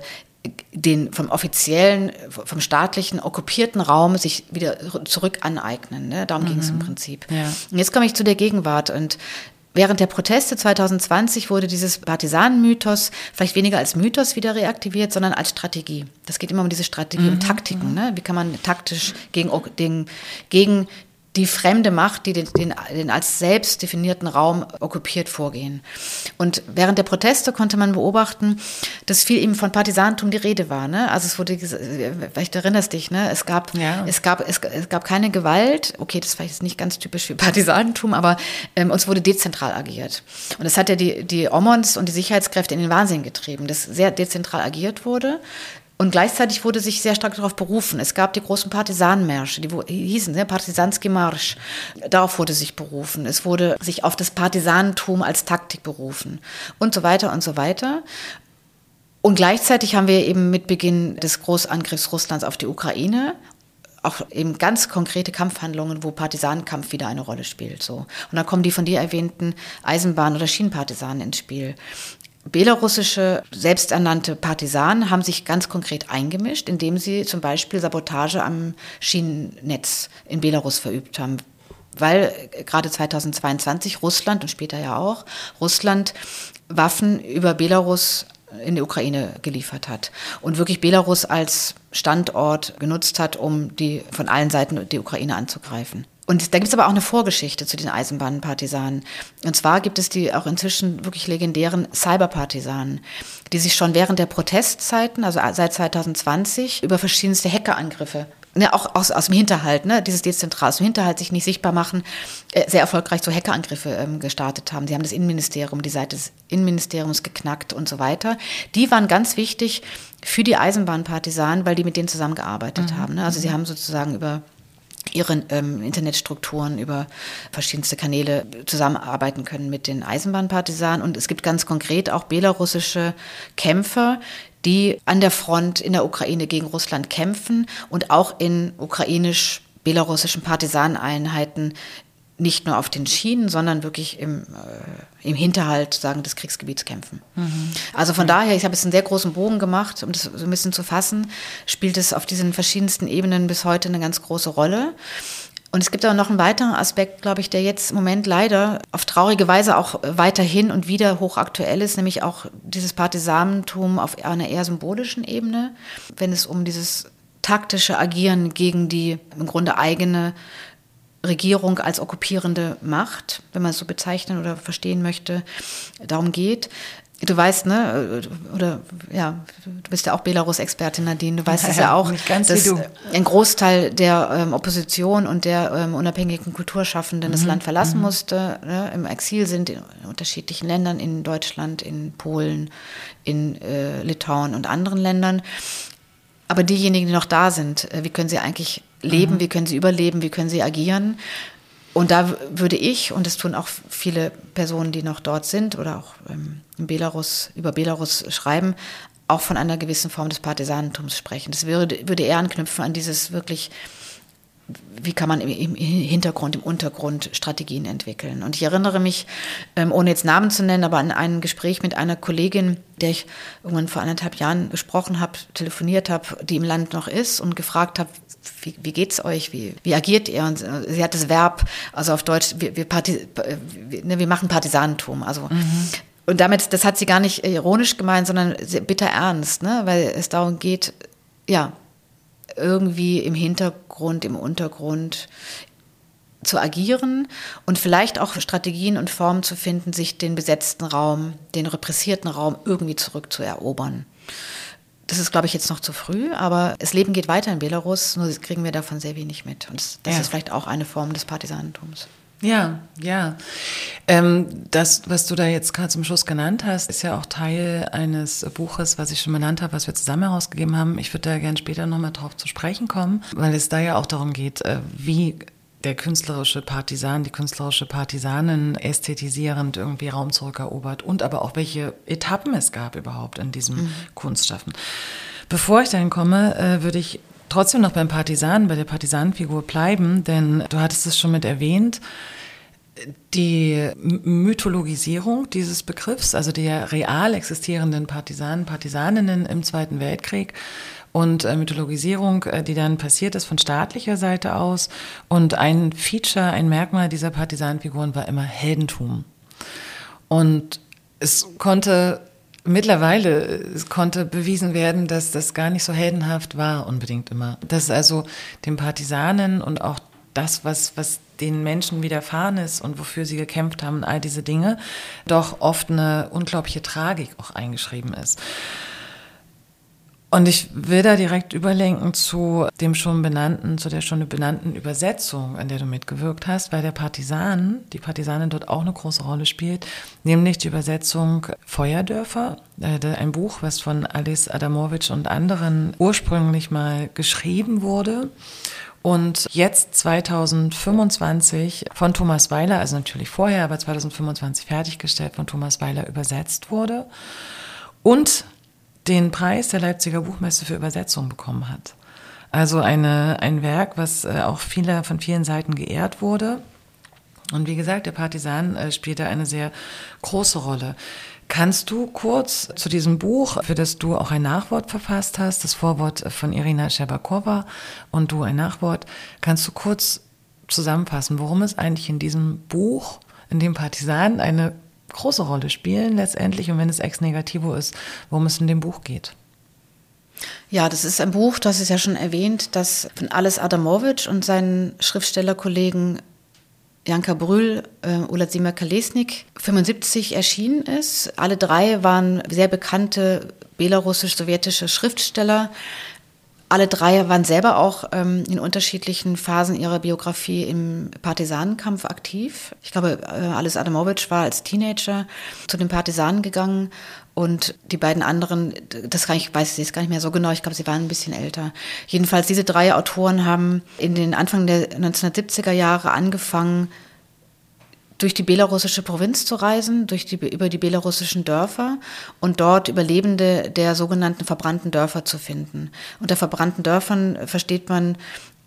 den vom offiziellen, vom staatlichen okkupierten Raum sich wieder zurück aneignen. Ne? Darum mhm. ging es im Prinzip. Ja. Und jetzt komme ich zu der Gegenwart. Und während der Proteste zwanzig zwanzig wurde dieses Partisanenmythos vielleicht weniger als Mythos wieder reaktiviert, sondern als Strategie. Das geht immer um diese Strategie, mhm. um Taktiken. Ne? Wie kann man taktisch gegen, den, gegen die fremde Macht, die den, den, den als selbst definierten Raum okkupiert, vorgehen. Und während der Proteste konnte man beobachten, dass viel eben von Partisanentum die Rede war. Ne? Also es wurde, vielleicht erinnerst dich, ne? es gab, ja. es gab, es, es gab keine Gewalt. Okay, das ist vielleicht nicht ganz typisch für Partisanentum, aber ähm, uns wurde dezentral agiert. Und das hat ja die, die Omons und die Sicherheitskräfte in den Wahnsinn getrieben, dass sehr dezentral agiert wurde. Und gleichzeitig wurde sich sehr stark darauf berufen. Es gab die großen Partisanenmärsche, die hießen ne, Partisanski Marsch. Darauf wurde sich berufen. Es wurde sich auf das Partisanentum als Taktik berufen und so weiter und so weiter. Und gleichzeitig haben wir eben mit Beginn des Großangriffs Russlands auf die Ukraine auch eben ganz konkrete Kampfhandlungen, wo Partisanenkampf wieder eine Rolle spielt. So. Und dann kommen die von dir erwähnten Eisenbahn- oder Schienenpartisanen ins Spiel. Belarussische selbsternannte Partisanen haben sich ganz konkret eingemischt, indem sie zum Beispiel Sabotage am Schienennetz in Belarus verübt haben. Weil gerade zweitausendzweiundzwanzig Russland und später ja auch Russland Waffen über Belarus in die Ukraine geliefert hat und wirklich Belarus als Standort genutzt hat, um die von allen Seiten die Ukraine anzugreifen. Und da gibt es aber auch eine Vorgeschichte zu den Eisenbahnenpartisanen. Und zwar gibt es die auch inzwischen wirklich legendären Cyberpartisanen, die sich schon während der Protestzeiten, also seit zweitausendzwanzig, über verschiedenste Hackerangriffe, ne, auch aus, aus dem Hinterhalt, ne, dieses dezentral aus dem Hinterhalt sich nicht sichtbar machen, äh, sehr erfolgreich so Hackerangriffe ähm, gestartet haben. Sie haben das Innenministerium, die Seite des Innenministeriums geknackt und so weiter. Die waren ganz wichtig für die Eisenbahnpartisanen, weil die mit denen zusammengearbeitet mhm. haben. Ne? Also sie haben sozusagen über ihre ähm, Internetstrukturen über verschiedenste Kanäle zusammenarbeiten können mit den Eisenbahnpartisanen. Und es gibt ganz konkret auch belarussische Kämpfer, die an der Front in der Ukraine gegen Russland kämpfen und auch in ukrainisch-belarussischen Partisaneinheiten nicht nur auf den Schienen, sondern wirklich im, äh, im Hinterhalt sagen, des Kriegsgebiets kämpfen. Mhm. Also von daher, ich habe jetzt einen sehr großen Bogen gemacht, um das so ein bisschen zu fassen, spielt es auf diesen verschiedensten Ebenen bis heute eine ganz große Rolle. Und es gibt aber noch einen weiteren Aspekt, glaube ich, der jetzt im Moment leider auf traurige Weise auch weiterhin und wieder hochaktuell ist, nämlich auch dieses Partisanentum auf einer eher symbolischen Ebene, wenn es um dieses taktische Agieren gegen die im Grunde eigene Regierung als okkupierende Macht, wenn man es so bezeichnen oder verstehen möchte, darum geht. Du weißt, ne, oder ja, du bist ja auch Belarus-Expertin, Nadine, du weißt es ja, ja auch, ganz dass wie du. ein Großteil der ähm, Opposition und der ähm, unabhängigen Kulturschaffenden mhm. das Land verlassen mhm. musste, ne, im Exil sind in unterschiedlichen Ländern, in Deutschland, in Polen, in äh, Litauen und anderen Ländern. Aber diejenigen, die noch da sind, äh, wie können sie eigentlich leben, mhm. wie können sie überleben, wie können sie agieren? Und da würde ich, und das tun auch viele Personen, die noch dort sind oder auch ähm, in Belarus, über Belarus schreiben, auch von einer gewissen Form des Partisanentums sprechen. Das würde, würde eher anknüpfen an dieses wirklich, wie kann man im, im Hintergrund, im Untergrund Strategien entwickeln. Und ich erinnere mich, ähm, ohne jetzt Namen zu nennen, aber an ein Gespräch mit einer Kollegin, der ich irgendwann vor anderthalb Jahren gesprochen habe, telefoniert habe, die im Land noch ist und gefragt habe, wie, wie geht's euch, wie, wie agiert ihr? Und sie hat das Verb, also auf Deutsch, wir, wir, Parti, wir, ne, wir machen Partisanentum. Also, mhm. Und damit, das hat sie gar nicht ironisch gemeint, sondern bitter ernst, ne? Weil es darum geht, ja, irgendwie im Hintergrund, im Untergrund zu agieren und vielleicht auch Strategien und Formen zu finden, sich den besetzten Raum, den repressierten Raum irgendwie zurückzuerobern. Das ist, glaube ich, jetzt noch zu früh, aber das Leben geht weiter in Belarus, nur kriegen wir davon sehr wenig mit. Und das, das ja. ist vielleicht auch eine Form des Partisanentums. Ja, ja. Ähm, das, was du da jetzt gerade zum Schluss genannt hast, ist ja auch Teil eines Buches, was ich schon benannt habe, was wir zusammen herausgegeben haben. Ich würde da gerne später nochmal drauf zu sprechen kommen, weil es da ja auch darum geht, wie der künstlerische Partisan, die künstlerische Partisanin ästhetisierend irgendwie Raum zurückerobert und aber auch welche Etappen es gab überhaupt in diesem mhm. Kunstschaffen. Bevor ich dahin komme, äh, würde ich trotzdem noch beim Partisanen, bei der Partisanenfigur bleiben, denn du hattest es schon mit erwähnt, die Mythologisierung dieses Begriffs, also der real existierenden Partisanen, Partisaninnen im Zweiten Weltkrieg und äh, Mythologisierung, äh, die dann passiert ist von staatlicher Seite aus. Und ein Feature, ein Merkmal dieser Partisanenfiguren war immer Heldentum. Und es konnte mittlerweile es konnte bewiesen werden, dass das gar nicht so heldenhaft war, unbedingt immer. Dass also den Partisanen und auch das, was, was den Menschen widerfahren ist und wofür sie gekämpft haben, all diese Dinge, doch oft eine unglaubliche Tragik auch eingeschrieben ist. Und ich will da direkt überlenken zu dem schon benannten, zu der schon benannten Übersetzung, an der du mitgewirkt hast, weil der Partisan, die Partisanin dort auch eine große Rolle spielt, nämlich die Übersetzung Feuerdörfer, ein Buch, was von Alice Adamovich und anderen ursprünglich mal geschrieben wurde und jetzt zweitausendfünfundzwanzig von Thomas Weiler, also natürlich vorher, aber zweitausendfünfundzwanzig fertiggestellt, von Thomas Weiler übersetzt wurde und den Preis der Leipziger Buchmesse für Übersetzung bekommen hat. Also eine, ein Werk, was auch viele, von vielen Seiten geehrt wurde. Und wie gesagt, der Partisan spielt da eine sehr große Rolle. Kannst du kurz zu diesem Buch, für das du auch ein Nachwort verfasst hast, das Vorwort von Irina Scherbakowa und du ein Nachwort, kannst du kurz zusammenfassen, worum es eigentlich in diesem Buch, in dem Partisan eine große Rolle spielen letztendlich und wenn es ex negativo ist, worum es in dem Buch geht? Ja, das ist ein Buch, das ist ja schon erwähnt, das von Alice Adamovich und seinen Schriftstellerkollegen Janka Brühl, äh, Uladzimir Kolesnik fünfundsiebzig erschienen ist. Alle drei waren sehr bekannte belarussisch-sowjetische Schriftsteller, Alle drei waren selber auch ähm, in unterschiedlichen Phasen ihrer Biografie im Partisanenkampf aktiv. Ich glaube, äh, Ales Adamovich war als Teenager zu den Partisanen gegangen und die beiden anderen, das kann ich, weiß ich jetzt gar nicht mehr so genau, ich glaube, sie waren ein bisschen älter. Jedenfalls, diese drei Autoren haben in den Anfang der neunzehnhundertsiebziger Jahre angefangen, durch die belarussische Provinz zu reisen, durch die, über die belarussischen Dörfer und dort Überlebende der sogenannten verbrannten Dörfer zu finden. Unter verbrannten Dörfern versteht man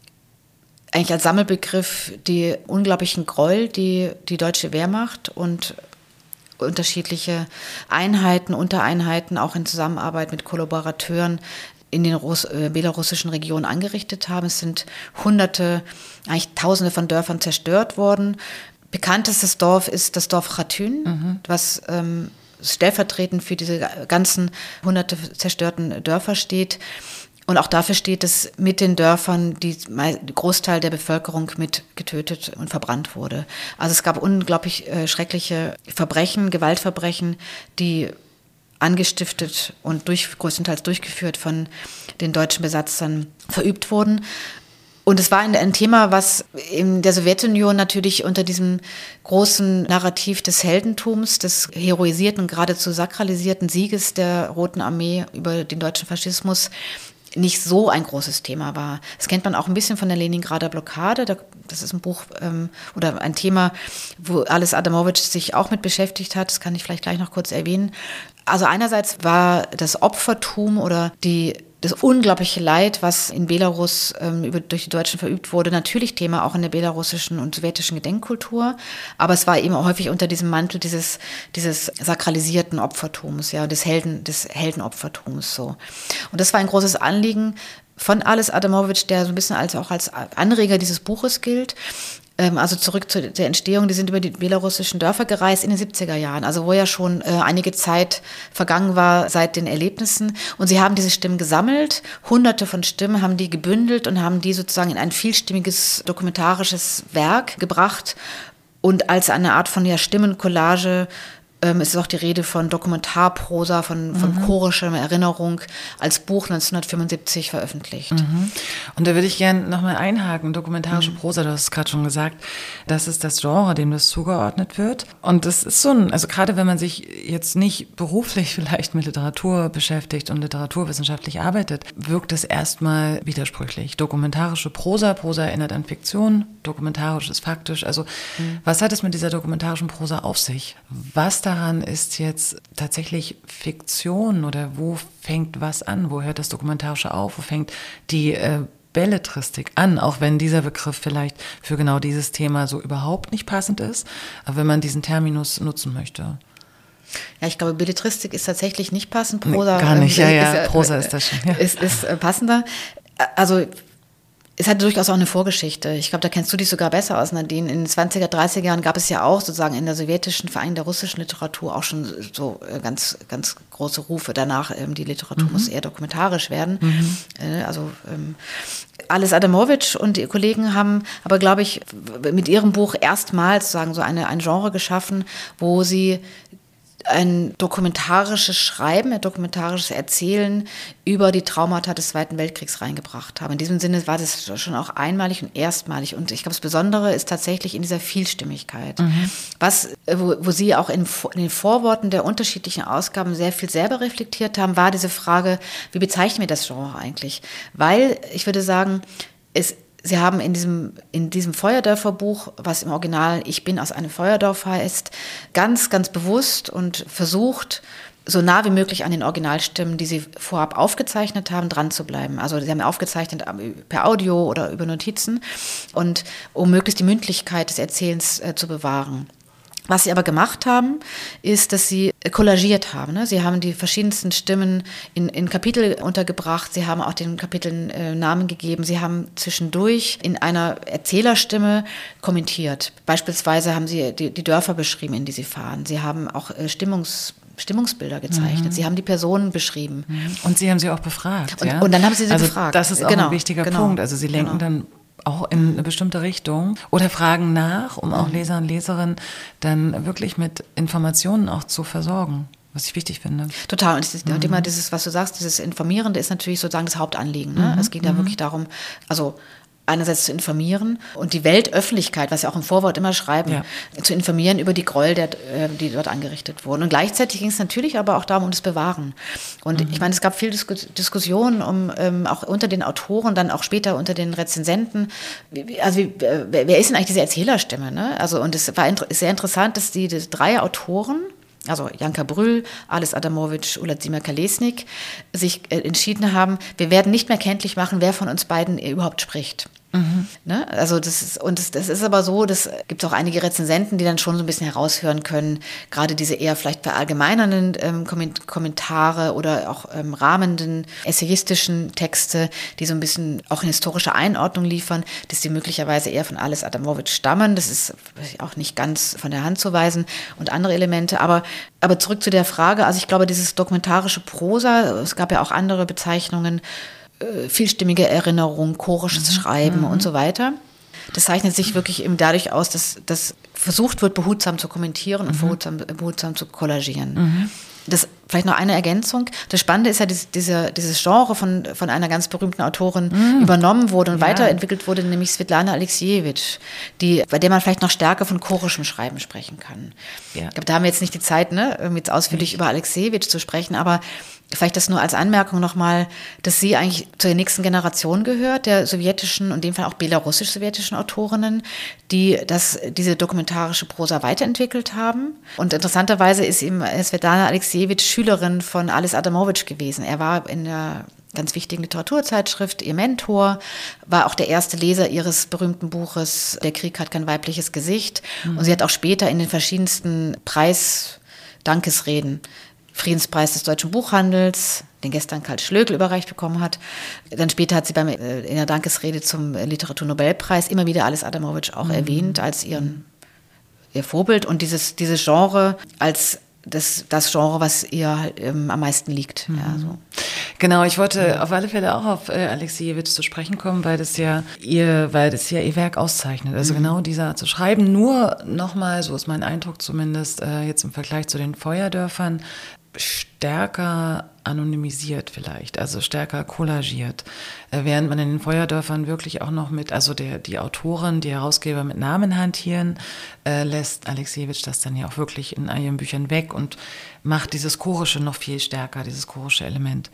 eigentlich als Sammelbegriff die unglaublichen Gräuel, die die deutsche Wehrmacht und unterschiedliche Einheiten, Untereinheiten, auch in Zusammenarbeit mit Kollaborateuren in den Russ- äh, belarussischen Regionen angerichtet haben. Es sind Hunderte, eigentlich Tausende von Dörfern zerstört worden. Bekanntestes Dorf ist das Dorf Khatyn, mhm. was ähm, stellvertretend für diese ganzen hunderte zerstörten Dörfer steht. Und auch dafür steht, dass mit den Dörfern die Großteil der Bevölkerung mit getötet und verbrannt wurde. Also es gab unglaublich äh, schreckliche Verbrechen, Gewaltverbrechen, die angestiftet und durch, größtenteils durchgeführt von den deutschen Besatzern verübt wurden. Und es war ein, ein Thema, was in der Sowjetunion natürlich unter diesem großen Narrativ des Heldentums, des heroisierten und geradezu sakralisierten Sieges der Roten Armee über den deutschen Faschismus nicht so ein großes Thema war. Das kennt man auch ein bisschen von der Leningrader Blockade. Das ist ein Buch ähm, oder ein Thema, wo Ales Adamovich sich auch mit beschäftigt hat. Das kann ich vielleicht gleich noch kurz erwähnen. Also einerseits war das Opfertum oder die das unglaubliche Leid, was in Belarus ähm, über, durch die Deutschen verübt wurde, natürlich Thema auch in der belarussischen und sowjetischen Gedenkkultur. Aber es war eben auch häufig unter diesem Mantel dieses, dieses sakralisierten Opfertums, ja, des Helden, des Heldenopfertums, so. Und das war ein großes Anliegen von Ales Adamovich, der so ein bisschen als, auch als Anreger dieses Buches gilt. Also zurück zu der Entstehung, die sind über die belarussischen Dörfer gereist in den siebziger Jahren, also wo ja schon äh, einige Zeit vergangen war seit den Erlebnissen. Und sie haben diese Stimmen gesammelt, hunderte von Stimmen haben die gebündelt und haben die sozusagen in ein vielstimmiges dokumentarisches Werk gebracht und als eine Art von ja, Stimmencollage. Ähm, es ist auch die Rede von Dokumentarprosa, von, von mhm. chorischer Erinnerung als Buch neunzehnhundertfünfundsiebzig veröffentlicht. Mhm. Und da würde ich gerne nochmal einhaken, dokumentarische mhm. Prosa, du hast es gerade schon gesagt, das ist das Genre, dem das zugeordnet wird. Und das ist so ein, also gerade wenn man sich jetzt nicht beruflich vielleicht mit Literatur beschäftigt und literaturwissenschaftlich arbeitet, wirkt es erstmal widersprüchlich. Dokumentarische Prosa, Prosa erinnert an Fiktion, dokumentarisch ist faktisch. Also mhm. was hat es mit dieser dokumentarischen Prosa auf sich? Was daran ist jetzt tatsächlich Fiktion oder wo fängt was an? Wo hört das Dokumentarische auf? Wo fängt die äh, Belletristik an? Auch wenn dieser Begriff vielleicht für genau dieses Thema so überhaupt nicht passend ist, aber wenn man diesen Terminus nutzen möchte. Ja, ich glaube, Belletristik ist tatsächlich nicht passend. Prosa, nee, gar nicht, ja, ja, ist, Prosa ist das schon. Ja. Ist, ist äh, passender. Also es hat durchaus auch eine Vorgeschichte. Ich glaube, da kennst du dich sogar besser aus, Nadine. In den zwanziger, dreißiger Jahren gab es ja auch sozusagen in der sowjetischen, vor allem der russischen Literatur auch schon so ganz, ganz große Rufe danach. Die Literatur mhm. muss eher dokumentarisch werden. Mhm. Also Ales Adamovich und die Kollegen haben aber, glaube ich, mit ihrem Buch erstmals sozusagen so eine, ein Genre geschaffen, wo sie ein dokumentarisches Schreiben, ein dokumentarisches Erzählen über die Traumata des Zweiten Weltkriegs reingebracht haben. In diesem Sinne war das schon auch einmalig und erstmalig. Und ich glaube, das Besondere ist tatsächlich in dieser Vielstimmigkeit. Mhm. Was, wo, wo Sie auch in, in den Vorworten der unterschiedlichen Ausgaben sehr viel selber reflektiert haben, war diese Frage, wie bezeichnen wir das Genre eigentlich? Weil, ich würde sagen, es Sie haben in diesem, in diesem Feuerdörfer-Buch, was im Original Ich bin aus einem Feuerdorf heißt, ganz, ganz bewusst und versucht, so nah wie möglich an den Originalstimmen, die Sie vorab aufgezeichnet haben, dran zu bleiben. Also Sie haben aufgezeichnet per Audio oder über Notizen und um möglichst die Mündlichkeit des Erzählens äh, zu bewahren. Was sie aber gemacht haben, ist, dass sie kollagiert haben. Ne? Sie haben die verschiedensten Stimmen in, in Kapitel untergebracht. Sie haben auch den Kapiteln äh, Namen gegeben. Sie haben zwischendurch in einer Erzählerstimme kommentiert. Beispielsweise haben sie die, die Dörfer beschrieben, in die sie fahren. Sie haben auch äh, Stimmungs Stimmungsbilder gezeichnet. Mhm. Sie haben die Personen beschrieben. Und Sie haben sie auch befragt. Und, ja? und dann haben Sie sie also befragt. Das ist auch genau, ein wichtiger genau, Punkt. Also Sie lenken genau. dann auch in eine bestimmte Richtung oder fragen nach, um auch Leser und Leserinnen dann wirklich mit Informationen auch zu versorgen. was ich wichtig finde. Total. Und, das, mhm. und immer dieses, was du sagst, dieses Informierende ist natürlich sozusagen das Hauptanliegen. Ne? Mhm. Es geht da mhm. wirklich darum, also einerseits zu informieren und die Weltöffentlichkeit, was wir auch im Vorwort immer schreiben, ja. zu informieren über die Gräuel, der, die dort angerichtet wurden. Und gleichzeitig ging es natürlich aber auch darum, um das Bewahren. Und mhm. ich meine, es gab viel Disku- Diskussionen um, ähm, auch unter den Autoren, dann auch später unter den Rezensenten. Also wie, wer, wer ist denn eigentlich diese Erzählerstimme? Ne? Also, und es war inter- sehr interessant, dass die, die drei Autoren, also Janka Brühl, Ales Adamovich, Uladzimir Kalesnik, sich äh, entschieden haben, wir werden nicht mehr kenntlich machen, wer von uns beiden überhaupt spricht. Mhm. Ne? Also das ist, und das, das ist aber so, das gibt es auch einige Rezensenten, die dann schon so ein bisschen heraushören können, gerade diese eher vielleicht verallgemeinernden ähm, Kommentare oder auch ähm, rahmenden, essayistischen Texte, die so ein bisschen auch eine historische Einordnung liefern, dass die möglicherweise eher von Ales Adamovich stammen. Das ist auch nicht ganz von der Hand zu weisen und andere Elemente. Aber, aber zurück zu der Frage, also ich glaube, dieses dokumentarische Prosa, es gab ja auch andere Bezeichnungen, vielstimmige Erinnerung, chorisches mhm. Schreiben mhm. und so weiter. Das zeichnet sich wirklich eben dadurch aus, dass, dass versucht wird, behutsam zu kommentieren und mhm. behutsam, behutsam zu kollagieren. Mhm. Das vielleicht noch eine Ergänzung. Das Spannende ist ja, dass diese, dieses Genre von, von einer ganz berühmten Autorin mm. übernommen wurde und ja. weiterentwickelt wurde, nämlich Svetlana Alexievich, die, bei der man vielleicht noch stärker von chorischem Schreiben sprechen kann. Ja. Ich glaube, da haben wir jetzt nicht die Zeit, ne, jetzt ausführlich über Alexievich zu sprechen, aber vielleicht das nur als Anmerkung nochmal, dass sie eigentlich zur nächsten Generation gehört, der sowjetischen und in dem Fall auch belarussisch-sowjetischen Autorinnen, die das, diese dokumentarische Prosa weiterentwickelt haben. Und interessanterweise ist eben Svetlana Alexievich Schülerin von Ales Adamovich gewesen. Er war in der ganz wichtigen Literaturzeitschrift ihr Mentor, war auch der erste Leser ihres berühmten Buches Der Krieg hat kein weibliches Gesicht. Mhm. Und sie hat auch später in den verschiedensten Preis-Dankesreden Friedenspreis des deutschen Buchhandels, den gestern Karl Schlögl überreicht bekommen hat. Dann später hat sie beim, in der Dankesrede zum Literaturnobelpreis immer wieder Ales Adamovich auch mhm. erwähnt als ihren, ihr Vorbild und dieses, dieses Genre als das, das Genre, was ihr halt, ähm, am meisten liegt. Mhm. Ja, so. Genau, ich wollte ja. auf alle Fälle auch auf äh, Alexievich zu sprechen kommen, weil das ja ihr, weil das ja ihr Werk auszeichnet. Also mhm. genau diese Art zu schreiben. Nur nochmal, so ist mein Eindruck zumindest, äh, jetzt im Vergleich zu den Feuerdörfern, stärker anonymisiert vielleicht, also stärker kollagiert, während man in den Feuerdörfern wirklich auch noch mit, also der, die Autoren, die Herausgeber mit Namen hantieren, äh, lässt Alexievich das dann ja auch wirklich in ihren Büchern weg und macht dieses Chorische noch viel stärker, dieses chorische Element.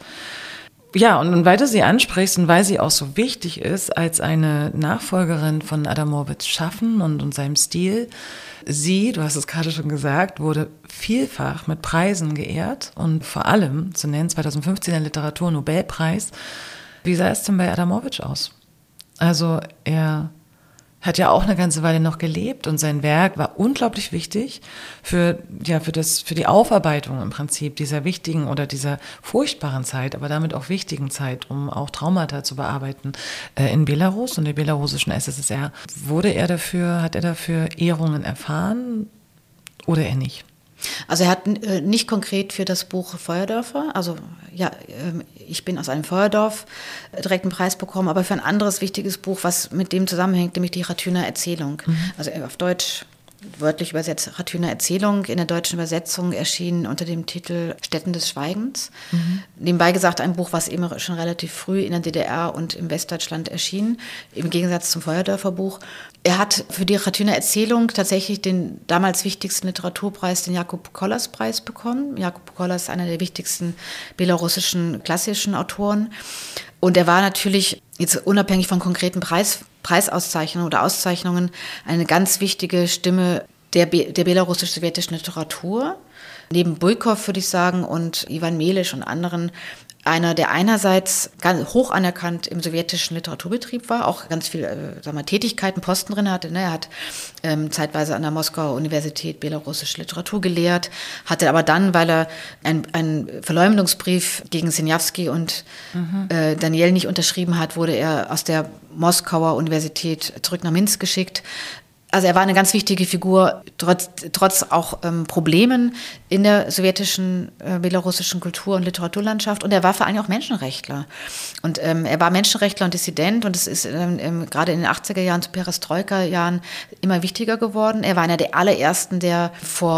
Ja, und, und weil du sie ansprichst und weil sie auch so wichtig ist als eine Nachfolgerin von Adamovichs Schaffen und, und seinem Stil, sie, du hast es gerade schon gesagt, wurde vielfach mit Preisen geehrt und vor allem zu nennen zweitausendfünfzehn der Literaturnobelpreis. Wie sah es denn bei Adamovich aus? Also er hat ja auch eine ganze Weile noch gelebt und sein Werk war unglaublich wichtig für, ja, für das, für die Aufarbeitung im Prinzip dieser wichtigen oder dieser furchtbaren Zeit, aber damit auch wichtigen Zeit, um auch Traumata zu bearbeiten äh, in Belarus und der belarussischen S S S R. Wurde er dafür, hat er dafür Ehrungen erfahren oder er nicht? Also er hat äh, nicht konkret für das Buch Feuerdörfer, also ja, äh, ich bin aus einem Feuerdorf, äh, direkt einen Preis bekommen, aber für ein anderes wichtiges Buch, was mit dem zusammenhängt, nämlich die Ratüner Erzählung. Mhm. Also auf Deutsch wörtlich übersetzt Ratüner Erzählung, in der deutschen Übersetzung erschienen unter dem Titel Stätten des Schweigens. Mhm. Nebenbei gesagt ein Buch, was eben schon relativ früh in der D D R und im Westdeutschland erschien, im Gegensatz zum Feuerdörfer-Buch. Er hat für die Ratüner Erzählung tatsächlich den damals wichtigsten Literaturpreis, den Jakub-Kollars-Preis bekommen. Jakub Kollars ist einer der wichtigsten belarussischen klassischen Autoren. Und er war natürlich jetzt unabhängig von konkreten Preis, Preisauszeichnungen oder Auszeichnungen eine ganz wichtige Stimme der, Be- der belarussisch-sowjetischen Literatur. Neben Buikow, würde ich sagen, und Iwan Melisch und anderen, einer, der einerseits ganz hoch anerkannt im sowjetischen Literaturbetrieb war, auch ganz viel äh, sagen wir, Tätigkeiten, Posten drin hatte. Ne? Er hat ähm, zeitweise an der Moskauer Universität belarussische Literatur gelehrt, hatte aber dann, weil er einen Verleumdungsbrief gegen Sinjawski und mhm. äh, Daniel nicht unterschrieben hat, wurde er aus der Moskauer Universität zurück nach Minsk geschickt. Also er war eine ganz wichtige Figur, trotz, trotz auch ähm, Problemen in der sowjetischen, äh, belarussischen Kultur- und Literaturlandschaft. Und er war vor allem auch Menschenrechtler. Und ähm, er war Menschenrechtler und Dissident und es ist ähm, gerade in den achtziger Jahren, zu Perestroika-Jahren immer wichtiger geworden. Er war einer der allerersten, der vor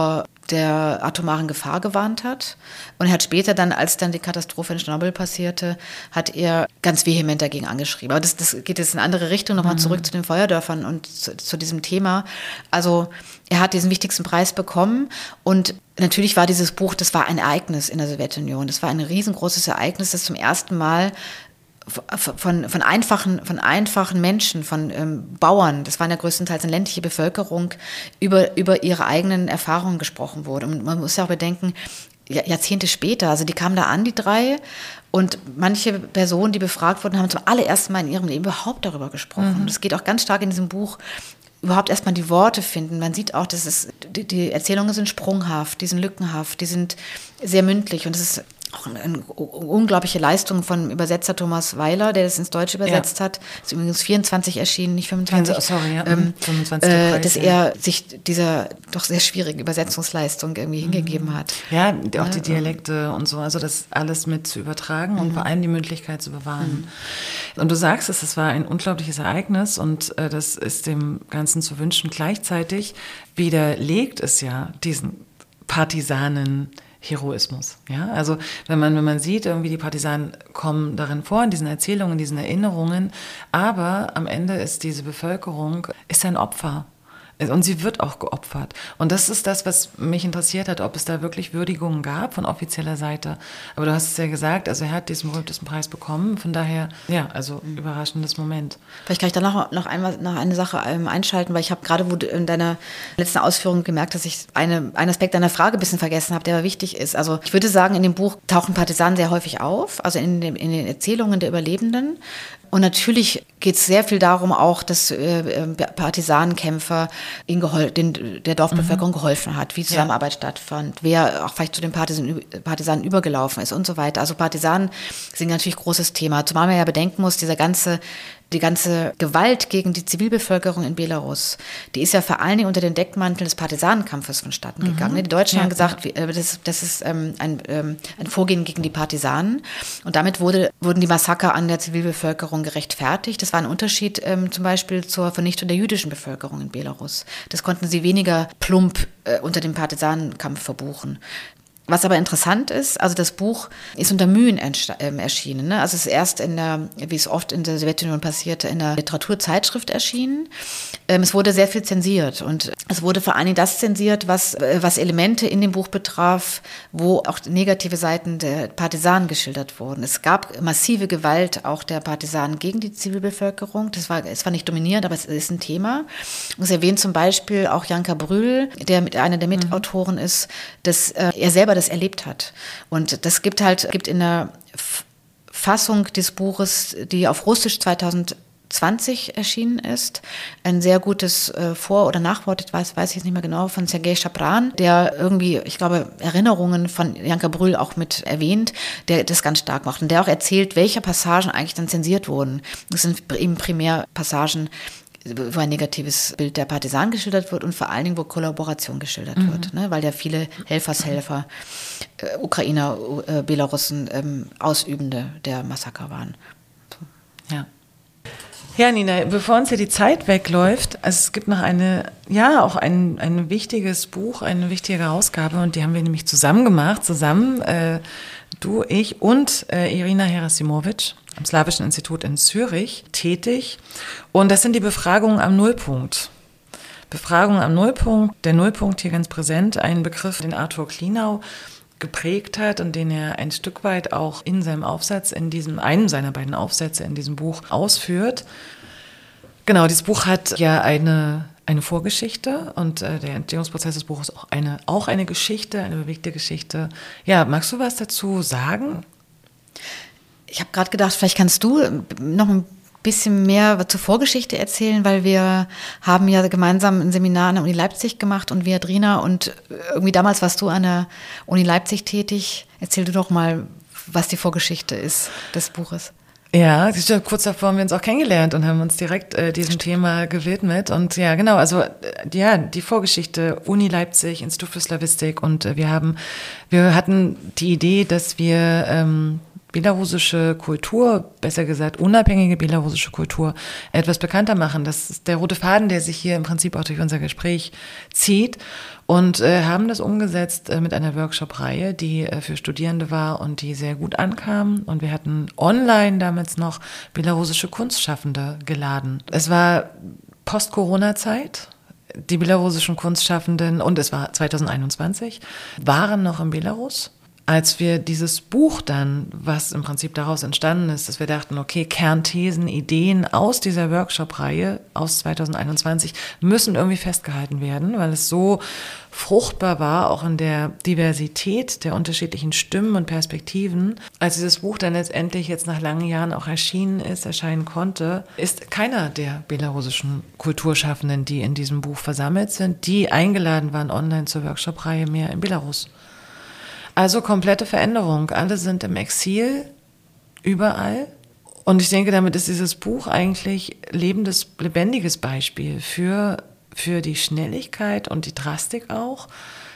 der atomaren Gefahr gewarnt hat. Und er hat später dann, als dann die Katastrophe in Tschernobyl passierte, hat er ganz vehement dagegen angeschrieben. Aber das, das geht jetzt in eine andere Richtung, nochmal mhm. zurück zu den Feuerdörfern und zu, zu diesem Thema. Also er hat diesen wichtigsten Preis bekommen und natürlich war dieses Buch, das war ein Ereignis in der Sowjetunion. Das war ein riesengroßes Ereignis, das zum ersten Mal Von, von, einfachen, von einfachen Menschen, von ähm, Bauern, das waren ja größtenteils eine ländliche Bevölkerung, über, über ihre eigenen Erfahrungen gesprochen wurde. Und man muss ja auch bedenken, Jahrzehnte später, also die kamen da an, die drei, und manche Personen, die befragt wurden, haben zum allerersten Mal in ihrem Leben überhaupt darüber gesprochen. Mhm. Das geht auch ganz stark in diesem Buch, überhaupt erstmal die Worte finden. Man sieht auch, dass es, die, die Erzählungen sind sprunghaft, die sind lückenhaft, die sind sehr mündlich, und es ist auch eine, eine unglaubliche Leistung von Übersetzer Thomas Weiler, der das ins Deutsche übersetzt ja. hat. Ist übrigens vierundzwanzig erschienen, nicht fünfundzwanzig. Sorry, ja. ähm, fünfundzwanzig äh, Preis, dass ja. er sich dieser doch sehr schwierigen Übersetzungsleistung irgendwie mhm. hingegeben hat. Ja, auch die Dialekte und so, also das alles mit zu übertragen mhm. und vor allem die Möglichkeit zu bewahren. Mhm. Und du sagst es, es war ein unglaubliches Ereignis, und äh, das ist dem Ganzen zu wünschen. Gleichzeitig widerlegt es ja diesen Partisanen Heroismus, ja, also wenn man, wenn man sieht, irgendwie die Partisanen kommen darin vor, in diesen Erzählungen, in diesen Erinnerungen, aber am Ende ist diese Bevölkerung, ist ein Opfer. Und sie wird auch geopfert. Und das ist das, was mich interessiert hat, ob es da wirklich Würdigungen gab von offizieller Seite. Aber du hast es ja gesagt, also er hat diesen berühmtesten Preis bekommen. Von daher, ja, also mhm. überraschendes Moment. Vielleicht kann ich da noch, noch, einmal, noch eine Sache einschalten, weil ich habe gerade wo du in deiner letzten Ausführung gemerkt, dass ich eine, einen Aspekt deiner Frage ein bisschen vergessen habe, der aber wichtig ist. Also ich würde sagen, in dem Buch tauchen Partisanen sehr häufig auf, also in, dem, in den Erzählungen der Überlebenden. Und natürlich geht es sehr viel darum auch, dass äh, Partisanenkämpfer ihnen gehol- den, der Dorfbevölkerung mhm. geholfen hat, wie Zusammenarbeit ja. stattfand, wer auch vielleicht zu den Partisan, Partisanen übergelaufen ist und so weiter. Also Partisanen sind natürlich ein großes Thema, zumal man ja bedenken muss, dieser ganze Die ganze Gewalt gegen die Zivilbevölkerung in Belarus, die ist ja vor allen Dingen unter dem Deckmantel des Partisanenkampfes vonstatten mhm. gegangen. Die Deutschen ja, haben gesagt, ja. das, das ist ähm, ein, ähm, ein Vorgehen gegen die Partisanen. Und damit wurde, wurden die Massaker an der Zivilbevölkerung gerechtfertigt. Das war ein Unterschied ähm, zum Beispiel zur Vernichtung der jüdischen Bevölkerung in Belarus. Das konnten sie weniger plump äh, unter dem Partisanenkampf verbuchen. Was aber interessant ist, also das Buch ist unter Mühen erschienen. Ne? Also es ist erst in der, wie es oft in der Sowjetunion passierte, in der Literaturzeitschrift erschienen. Ähm, es wurde sehr viel zensiert, und es wurde vor allen Dingen das zensiert, was, was Elemente in dem Buch betraf, wo auch negative Seiten der Partisanen geschildert wurden. Es gab massive Gewalt auch der Partisanen gegen die Zivilbevölkerung. Das war, es war nicht dominierend, aber es ist ein Thema. Es erwähnt zum Beispiel auch Janka Brühl, der mit einer der Mitautoren mhm. ist, dass äh, er selber das erlebt hat. Und das gibt halt, gibt in der Fassung des Buches, die auf Russisch zweitausendzwanzig erschienen ist, ein sehr gutes äh, Vor- oder Nachwort, ich weiß, weiß ich jetzt nicht mehr genau, von Sergei Schapran, der irgendwie, ich glaube, Erinnerungen von Janka Brühl auch mit erwähnt, der das ganz stark macht und der auch erzählt, welche Passagen eigentlich dann zensiert wurden. Das sind eben primär Passagen, wo ein negatives Bild der Partisanen geschildert wird und vor allen Dingen, wo Kollaboration geschildert mhm. wird, ne? Weil ja viele Helfershelfer, äh, Ukrainer, äh, Belarussen, ähm, Ausübende der Massaker waren. So. Ja. Ja, Nina, bevor uns hier die Zeit wegläuft, also es gibt noch eine, ja, auch ein, ein wichtiges Buch, eine wichtige Ausgabe, und die haben wir nämlich zusammen gemacht, zusammen, äh, du, ich und äh, Irina Herasimowitsch am Slawischen Institut in Zürich tätig. Und das sind die Befragungen am Nullpunkt. Befragungen am Nullpunkt, der Nullpunkt hier ganz präsent, ein Begriff, den Arthur Klinau geprägt hat und den er ein Stück weit auch in seinem Aufsatz, in diesem, einem seiner beiden Aufsätze in diesem Buch ausführt. Genau, dieses Buch hat ja eine, eine Vorgeschichte, und äh, der Entstehungsprozess des Buches ist auch eine, auch eine Geschichte, eine bewegte Geschichte. Ja, magst du was dazu sagen? Ich habe gerade gedacht, vielleicht kannst du noch ein bisschen mehr zur Vorgeschichte erzählen, weil wir haben ja gemeinsam ein Seminar an der Uni Leipzig gemacht und Viadrina, und irgendwie damals warst du an der Uni Leipzig tätig. Erzähl du doch mal, was die Vorgeschichte ist des Buches. Ja, kurz davor haben wir uns auch kennengelernt und haben uns direkt äh, diesem Thema gewidmet. Und ja, genau, also äh, ja, die Vorgeschichte, Uni Leipzig, Institut für Slawistik, und äh, wir haben, wir hatten die Idee, dass wir ähm, belarussische Kultur, besser gesagt unabhängige belarussische Kultur, etwas bekannter machen. Das ist der rote Faden, der sich hier im Prinzip auch durch unser Gespräch zieht. Und äh, haben das umgesetzt äh, mit einer Workshop-Reihe, die äh, für Studierende war und die sehr gut ankam. Und wir hatten online damals noch belarussische Kunstschaffende geladen. Es war Post-Corona-Zeit. Die belarussischen Kunstschaffenden, und es war zwanzig einundzwanzig, waren noch in Belarus. Als wir dieses Buch dann, was im Prinzip daraus entstanden ist, dass wir dachten, okay, Kernthesen, Ideen aus dieser Workshop-Reihe aus zwanzig einundzwanzig müssen irgendwie festgehalten werden, weil es so fruchtbar war, auch in der Diversität der unterschiedlichen Stimmen und Perspektiven. Als dieses Buch dann letztendlich jetzt nach langen Jahren auch erschienen ist, erscheinen konnte, ist keiner der belarussischen Kulturschaffenden, die in diesem Buch versammelt sind, die eingeladen waren online zur Workshop-Reihe, mehr in Belarus. Also komplette Veränderung. Alle sind im Exil, überall. Und ich denke, damit ist dieses Buch eigentlich lebendes, lebendiges Beispiel für, für die Schnelligkeit und die Drastik auch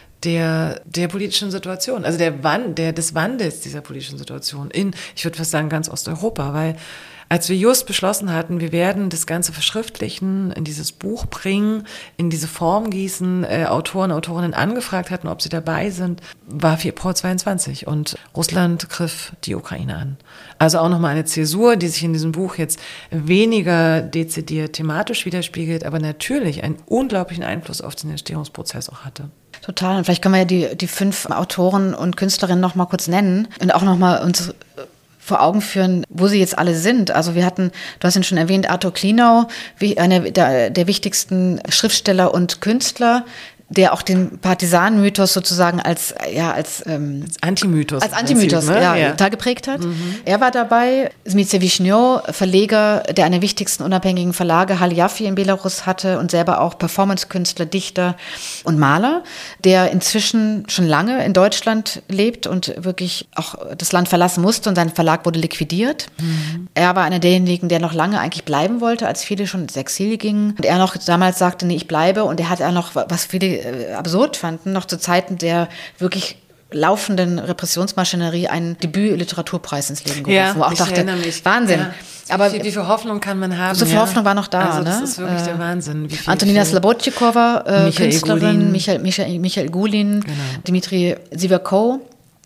der, der politischen Situation. Also der Wand, der, des Wandels dieser politischen Situation in, ich würde fast sagen, ganz Osteuropa. Weil als wir just beschlossen hatten, wir werden das Ganze verschriftlichen, in dieses Buch bringen, in diese Form gießen, äh, Autoren, Autorinnen angefragt hatten, ob sie dabei sind, war Februar zweiundzwanzig und Russland griff die Ukraine an. Also auch nochmal eine Zäsur, die sich in diesem Buch jetzt weniger dezidiert thematisch widerspiegelt, aber natürlich einen unglaublichen Einfluss auf den Entstehungsprozess auch hatte. Total. Und vielleicht können wir ja die, die fünf Autoren und Künstlerinnen noch mal kurz nennen und auch noch mal uns vor Augen führen, wo sie jetzt alle sind. Also wir hatten, du hast ihn schon erwähnt, Arthur Klinau, einer der, der wichtigsten Schriftsteller und Künstler, der auch den Partisanenmythos sozusagen als, ja, als, ähm, als Antimythos, als Antimythos ne? ja, ja. total geprägt hat. Mhm. Er war dabei, Zmitser Vishnio, Verleger, der einer der wichtigsten unabhängigen Verlage, Haliafi in Belarus hatte und selber auch Performancekünstler, Dichter und Maler, der inzwischen schon lange in Deutschland lebt und wirklich auch das Land verlassen musste und sein Verlag wurde liquidiert. Mhm. Er war einer derjenigen, der noch lange eigentlich bleiben wollte, als viele schon ins Exil gingen. Und er noch damals sagte, nee, ich bleibe. Und er hat auch noch, was viele absurd fanden, noch zu Zeiten der wirklich laufenden Repressionsmaschinerie einen Debüt-Literaturpreis ins Leben gerufen, ja, wo auch ich dachte, Wahnsinn. Ja. Aber wie, wie viel Hoffnung kann man haben? So viel ja? Hoffnung war noch da. Also das ne? ist wirklich äh, der Wahnsinn. Wie viel, Antonina viel Slobodchikova, äh, Michael Künstlerin, Gulin. Michael, Michael, Michael Gulin, genau. Dimitri Sivakov.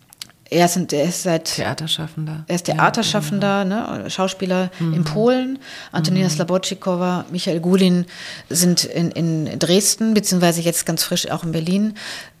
Er ist, er ist seit Theaterschaffender. Er ist Theaterschaffender, ja, genau. ne, Schauspieler mhm. in Polen. Antonina mhm. Slobodchikova, Michael Gulin sind in, in Dresden, beziehungsweise jetzt ganz frisch auch in Berlin.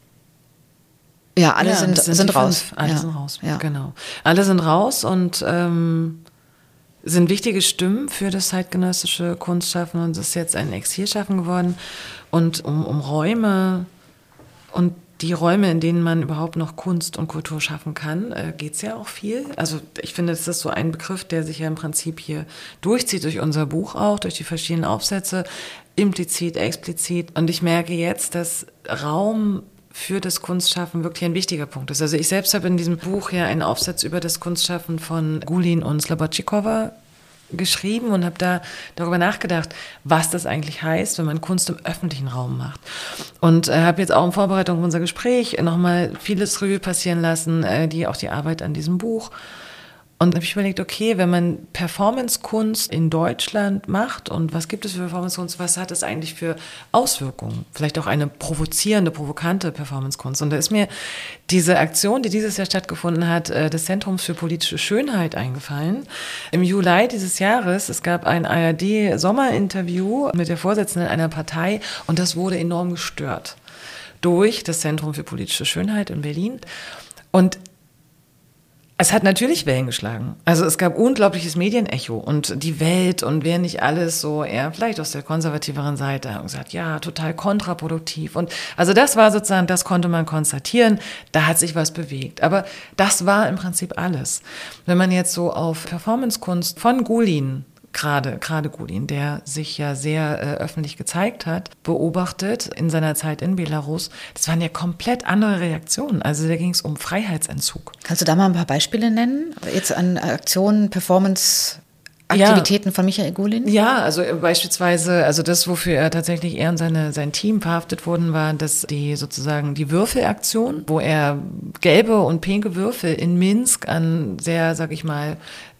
Ja, alle ja, sind, sind, sind raus. Fünf. Alle ja. sind raus, ja. genau. Alle sind raus und ähm, sind wichtige Stimmen für das zeitgenössische Kunstschaffen und es ist jetzt ein Exilschaffen geworden. Und um, um Räume und die Räume, in denen man überhaupt noch Kunst und Kultur schaffen kann, äh, geht es ja auch viel. Also ich finde, das ist so ein Begriff, der sich ja im Prinzip hier durchzieht, durch unser Buch auch, durch die verschiedenen Aufsätze, implizit, explizit. Und ich merke jetzt, dass Raum für das Kunstschaffen wirklich ein wichtiger Punkt ist. Also ich selbst habe in diesem Buch ja einen Aufsatz über das Kunstschaffen von Gulin und Slobodchikova geschrieben und habe da darüber nachgedacht, was das eigentlich heißt, wenn man Kunst im öffentlichen Raum macht. Und äh, habe jetzt auch in Vorbereitung auf unser Gespräch nochmal vieles Revue passieren lassen, äh, die auch die Arbeit an diesem Buch. Und habe ich überlegt, okay, wenn man Performancekunst in Deutschland macht und was gibt es für Performancekunst, was hat es eigentlich für Auswirkungen? Vielleicht auch eine provozierende, provokante Performancekunst. Und da ist mir diese Aktion, die dieses Jahr stattgefunden hat, des Zentrums für politische Schönheit eingefallen. Im Juli dieses Jahres, es gab ein A R D-Sommerinterview mit der Vorsitzenden einer Partei und das wurde enorm gestört durch das Zentrum für politische Schönheit in Berlin. Und es hat natürlich Wellen geschlagen. Also es gab unglaubliches Medienecho und die Welt und wer nicht alles so eher vielleicht aus der konservativeren Seite haben gesagt, ja, total kontraproduktiv. Und also das war sozusagen, das konnte man konstatieren, da hat sich was bewegt. Aber das war im Prinzip alles. Wenn man jetzt so auf Performancekunst von Gulin, gerade gerade Gulin, der sich ja sehr äh, öffentlich gezeigt hat, beobachtet in seiner Zeit in Belarus, das waren ja komplett andere Reaktionen. Also da ging es um Freiheitsentzug. Kannst du da mal ein paar Beispiele nennen? Jetzt an Aktionen, Performance? Aktivitäten ja. von Michael Gulin? Ja, also beispielsweise, also das, wofür er tatsächlich, er und seine, sein Team verhaftet wurden, war, dass die sozusagen die Würfelaktion, wo er gelbe und pinke Würfel in Minsk an sehr, sag ich mal,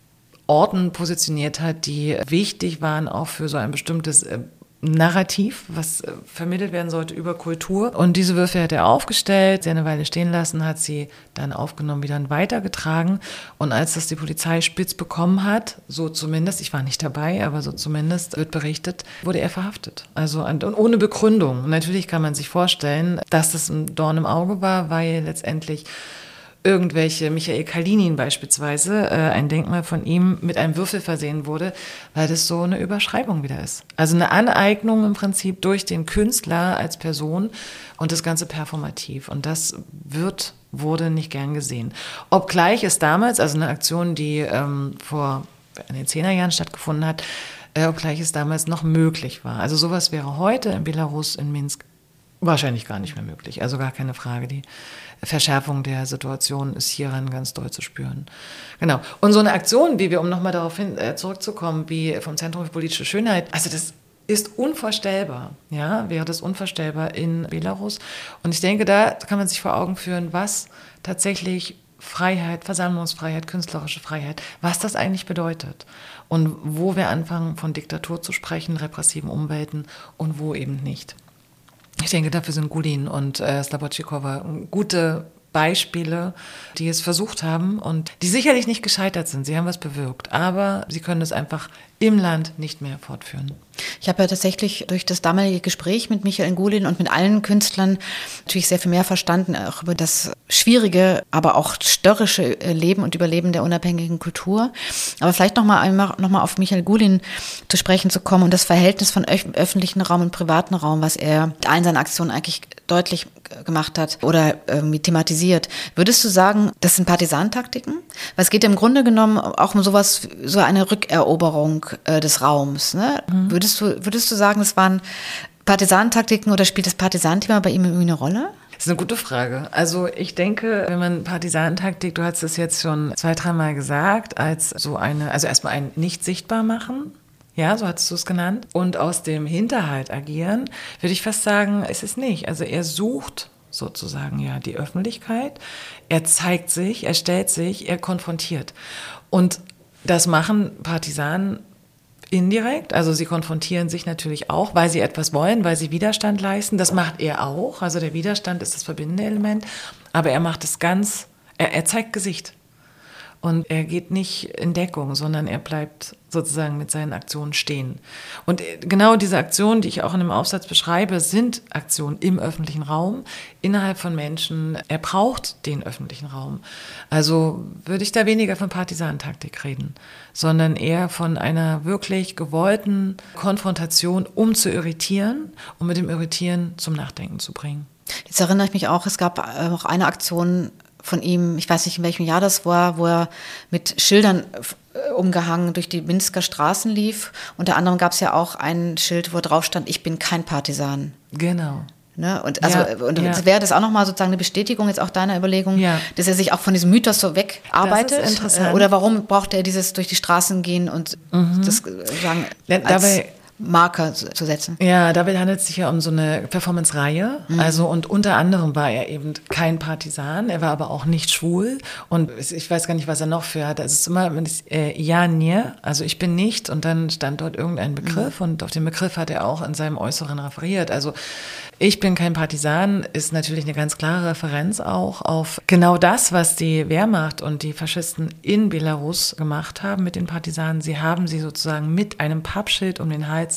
Orten positioniert hat, die wichtig waren auch für so ein bestimmtes Narrativ, was vermittelt werden sollte über Kultur. Und diese Würfel hat er aufgestellt, sie eine Weile stehen lassen, hat sie dann aufgenommen, wieder weitergetragen. Und als das die Polizei spitz bekommen hat, so zumindest, ich war nicht dabei, aber so zumindest wird berichtet, wurde er verhaftet. Also und ohne Begründung. Und natürlich kann man sich vorstellen, dass das ein Dorn im Auge war, weil letztendlich irgendwelche, Michael Kalinin beispielsweise, äh, ein Denkmal von ihm mit einem Würfel versehen wurde, weil das so eine Überschreibung wieder ist. Also eine Aneignung im Prinzip durch den Künstler als Person und das Ganze performativ. Und das wird, wurde nicht gern gesehen. Obgleich es damals, also eine Aktion, die ähm, vor in den Zehnerjahren stattgefunden hat, äh, obgleich es damals noch möglich war. Also sowas wäre heute in Belarus, in Minsk, wahrscheinlich gar nicht mehr möglich. Also gar keine Frage. Die Verschärfung der Situation ist hieran ganz doll zu spüren. Genau. Und so eine Aktion, wie wir, um nochmal darauf hin, äh, zurückzukommen, wie vom Zentrum für politische Schönheit, also das ist unvorstellbar, ja, wäre das unvorstellbar in Belarus. Und ich denke, da kann man sich vor Augen führen, was tatsächlich Freiheit, Versammlungsfreiheit, künstlerische Freiheit, was das eigentlich bedeutet. Und wo wir anfangen, von Diktatur zu sprechen, repressiven Umwelten und wo eben nicht. Ich denke, dafür sind Gulin und äh, Slobodčíková gute Beispiele, die es versucht haben und die sicherlich nicht gescheitert sind. Sie haben was bewirkt, aber sie können es einfach im Land nicht mehr fortführen. Ich habe ja tatsächlich durch das damalige Gespräch mit Michael Gulin und mit allen Künstlern natürlich sehr viel mehr verstanden, auch über das schwierige, aber auch störrische Leben und Überleben der unabhängigen Kultur. Aber vielleicht nochmal noch mal auf Michael Gulin zu sprechen zu kommen und das Verhältnis von öf- öffentlichen Raum und privaten Raum, was er mit allen seinen Aktionen eigentlich deutlich gemacht hat oder irgendwie thematisiert. Würdest du sagen, das sind Partisantaktiken? Weil es geht im Grunde genommen auch um sowas, so eine Rückeroberung äh, des Raums. Ne? Mhm. Würdest du, würdest du sagen, es waren Partisantaktiken oder spielt das Partisanthema bei ihm irgendwie eine Rolle? Das ist eine gute Frage. Also ich denke, wenn man Partisanentaktik, du hast es jetzt schon zwei, dreimal gesagt, als so eine, also erstmal ein Nicht-Sichtbar-Machen, ja, so hast du es genannt, und aus dem Hinterhalt agieren, würde ich fast sagen, ist es nicht. Also er sucht sozusagen ja die Öffentlichkeit, er zeigt sich, er stellt sich, er konfrontiert. Und das machen Partisanen indirekt, also sie konfrontieren sich natürlich auch, weil sie etwas wollen, weil sie Widerstand leisten. Das macht er auch, also der Widerstand ist das verbindende Element, aber er macht es ganz, er, er zeigt Gesicht. Und er geht nicht in Deckung, sondern er bleibt sozusagen mit seinen Aktionen stehen. Und genau diese Aktionen, die ich auch in einem Aufsatz beschreibe, sind Aktionen im öffentlichen Raum, innerhalb von Menschen. Er braucht den öffentlichen Raum. Also würde ich da weniger von Partisanentaktik reden, sondern eher von einer wirklich gewollten Konfrontation, um zu irritieren, um mit dem Irritieren zum Nachdenken zu bringen. Jetzt erinnere ich mich auch, es gab auch eine Aktion von ihm, ich weiß nicht, in welchem Jahr das war, wo er mit Schildern umgehangen durch die Minsker Straßen lief. Unter anderem gab es ja auch ein Schild, wo drauf stand, ich bin kein Partisan. Genau. Ne? Und also ja, und ja. wäre das auch nochmal sozusagen eine Bestätigung jetzt auch deiner Überlegung, ja. dass er sich auch von diesem Mythos so wegarbeitet? Das ist interessant. Oder warum braucht er dieses durch die Straßen gehen und mhm. das sagen ja, als dabei Marker zu setzen? Ja, dabei handelt es sich ja um so eine Performance-Reihe. Mhm. Also, und unter anderem war er eben kein Partisan, er war aber auch nicht schwul. Und ich weiß gar nicht, was er noch für hat. Also es ist immer äh, ja, nie, also ich bin nicht. Und dann stand dort irgendein Begriff mhm. und auf den Begriff hat er auch in seinem Äußeren referiert. Also ich bin kein Partisan ist natürlich eine ganz klare Referenz auch auf genau das, was die Wehrmacht und die Faschisten in Belarus gemacht haben mit den Partisanen. Sie haben sie sozusagen mit einem Pappschild um den Hals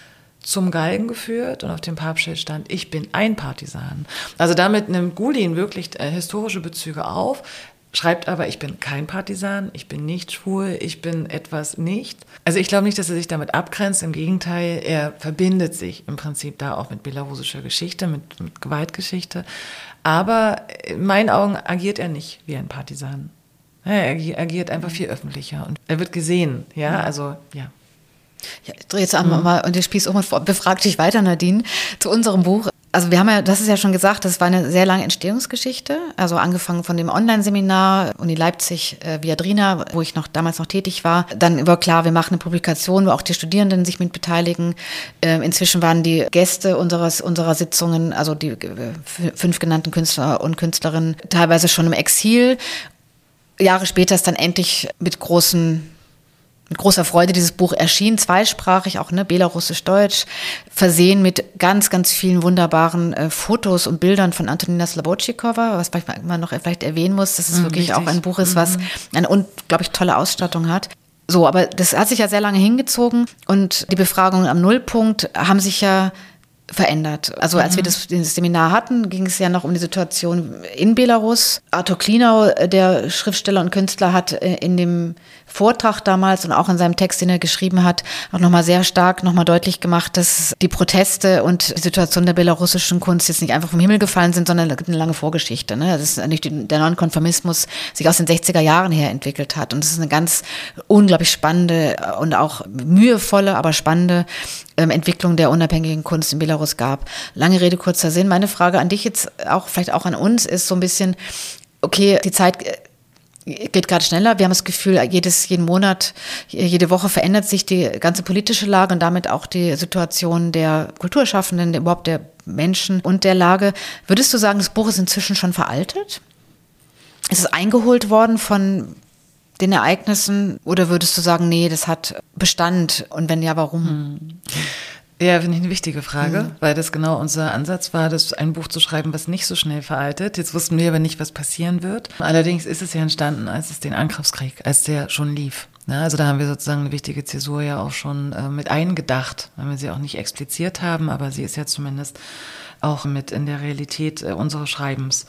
zum Galgen geführt und auf dem Pappschild stand, ich bin ein Partisan. Also damit nimmt Gulin wirklich äh, historische Bezüge auf, schreibt aber, ich bin kein Partisan, ich bin nicht schwul, ich bin etwas nicht. Also ich glaube nicht, dass er sich damit abgrenzt, im Gegenteil, er verbindet sich im Prinzip da auch mit belarussischer Geschichte, mit, mit Gewaltgeschichte. Aber in meinen Augen agiert er nicht wie ein Partisan. Ja, er agiert einfach viel öffentlicher und er wird gesehen, ja, also ja. Ja, ich drehe jetzt einmal mhm. mal und der Spieß um und befrag dich weiter, Nadine, zu unserem Buch. Also wir haben ja, das ist ja schon gesagt, das war eine sehr lange Entstehungsgeschichte. Also angefangen von dem Online-Seminar Uni Leipzig, äh, Viadrina, wo ich noch damals noch tätig war. Dann war klar, wir machen eine Publikation, wo auch die Studierenden sich mit beteiligen. Äh, inzwischen waren die Gäste unseres, unserer Sitzungen, also die äh, fünf genannten Künstler und Künstlerinnen, teilweise schon im Exil. Jahre später ist dann endlich mit großen Mit großer Freude dieses Buch erschien, zweisprachig, auch ne, belarussisch-deutsch, versehen mit ganz, ganz vielen wunderbaren äh, Fotos und Bildern von Antonina Slobodschikova, was man noch vielleicht erwähnen muss, dass es mhm, wirklich richtig. Auch ein Buch ist, was eine unglaublich tolle Ausstattung hat. So, aber das hat sich ja sehr lange hingezogen und die Befragungen am Nullpunkt haben sich ja verändert. Also als mhm. wir das, das Seminar hatten, ging es ja noch um die Situation in Belarus. Arthur Klinau, der Schriftsteller und Künstler, hat in dem Vortrag damals und auch in seinem Text, den er geschrieben hat, auch nochmal sehr stark nochmal deutlich gemacht, dass die Proteste und die Situation der belarussischen Kunst jetzt nicht einfach vom Himmel gefallen sind, sondern es gibt eine lange Vorgeschichte. Ne? Das ist eigentlich der Nonkonformismus sich aus den sechziger Jahren her entwickelt hat. Und das ist eine ganz unglaublich spannende und auch mühevolle, aber spannende ähm, Entwicklung der unabhängigen Kunst in Belarus gab. Lange Rede, kurzer Sinn. Meine Frage an dich jetzt auch, vielleicht auch an uns, ist so ein bisschen, okay, die Zeit geht gerade schneller. Wir haben das Gefühl, jedes, jeden Monat, jede Woche verändert sich die ganze politische Lage und damit auch die Situation der Kulturschaffenden, überhaupt der Menschen und der Lage. Würdest du sagen, das Buch ist inzwischen schon veraltet? Ist es eingeholt worden von den Ereignissen oder würdest du sagen, nee, das hat Bestand und wenn ja, warum? Hm. Ja, finde ich eine wichtige Frage, mhm. weil das genau unser Ansatz war, das ein Buch zu schreiben, was nicht so schnell veraltet. Jetzt wussten wir aber nicht, was passieren wird. Allerdings ist es ja entstanden, als es den Angriffskrieg, als der schon lief. Ja, also da haben wir sozusagen eine wichtige Zäsur ja auch schon äh, mit eingedacht, weil wir sie auch nicht expliziert haben, aber sie ist ja zumindest auch mit in der Realität äh, unseres Schreibens.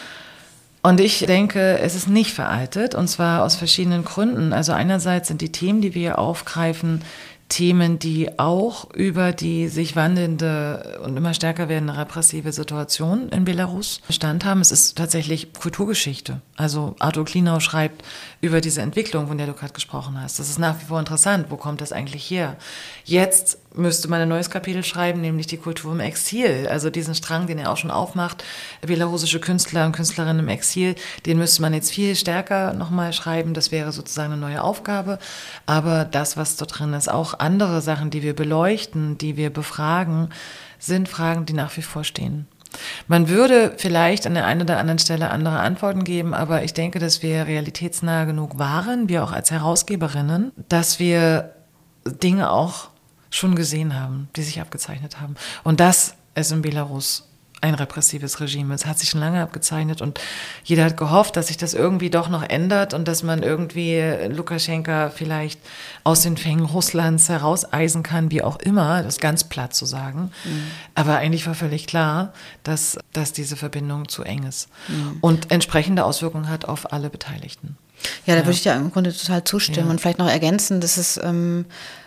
Und ich denke, es ist nicht veraltet, und zwar aus verschiedenen Gründen. Also einerseits sind die Themen, die wir hier aufgreifen, Themen, die auch über die sich wandelnde und immer stärker werdende repressive Situation in Belarus Bestand haben. Es ist tatsächlich Kulturgeschichte. Also Arthur Klinau schreibt über diese Entwicklung, von der du gerade gesprochen hast. Das ist nach wie vor interessant. Wo kommt das eigentlich her? Jetzt müsste man ein neues Kapitel schreiben, nämlich die Kultur im Exil. Also diesen Strang, den er auch schon aufmacht, belarussische Künstler und Künstlerinnen im Exil, den müsste man jetzt viel stärker nochmal schreiben. Das wäre sozusagen eine neue Aufgabe. Aber das, was dort drin ist, auch andere Sachen, die wir beleuchten, die wir befragen, sind Fragen, die nach wie vor stehen. Man würde vielleicht an der einen oder anderen Stelle andere Antworten geben, aber ich denke, dass wir realitätsnah genug waren, wir auch als Herausgeberinnen, dass wir Dinge auch schon gesehen haben, die sich abgezeichnet haben. Und das ist in Belarus ein repressives Regime. Es hat sich schon lange abgezeichnet und jeder hat gehofft, dass sich das irgendwie doch noch ändert und dass man irgendwie Lukaschenka vielleicht aus den Fängen Russlands herauseisen kann, wie auch immer, das ganz platt zu sagen. Mhm. Aber eigentlich war völlig klar, dass, dass diese Verbindung zu eng ist mhm. und entsprechende Auswirkungen hat auf alle Beteiligten. Ja, da ja. würde ich dir im Grunde total zustimmen ja. und vielleicht noch ergänzen, dass es ähm,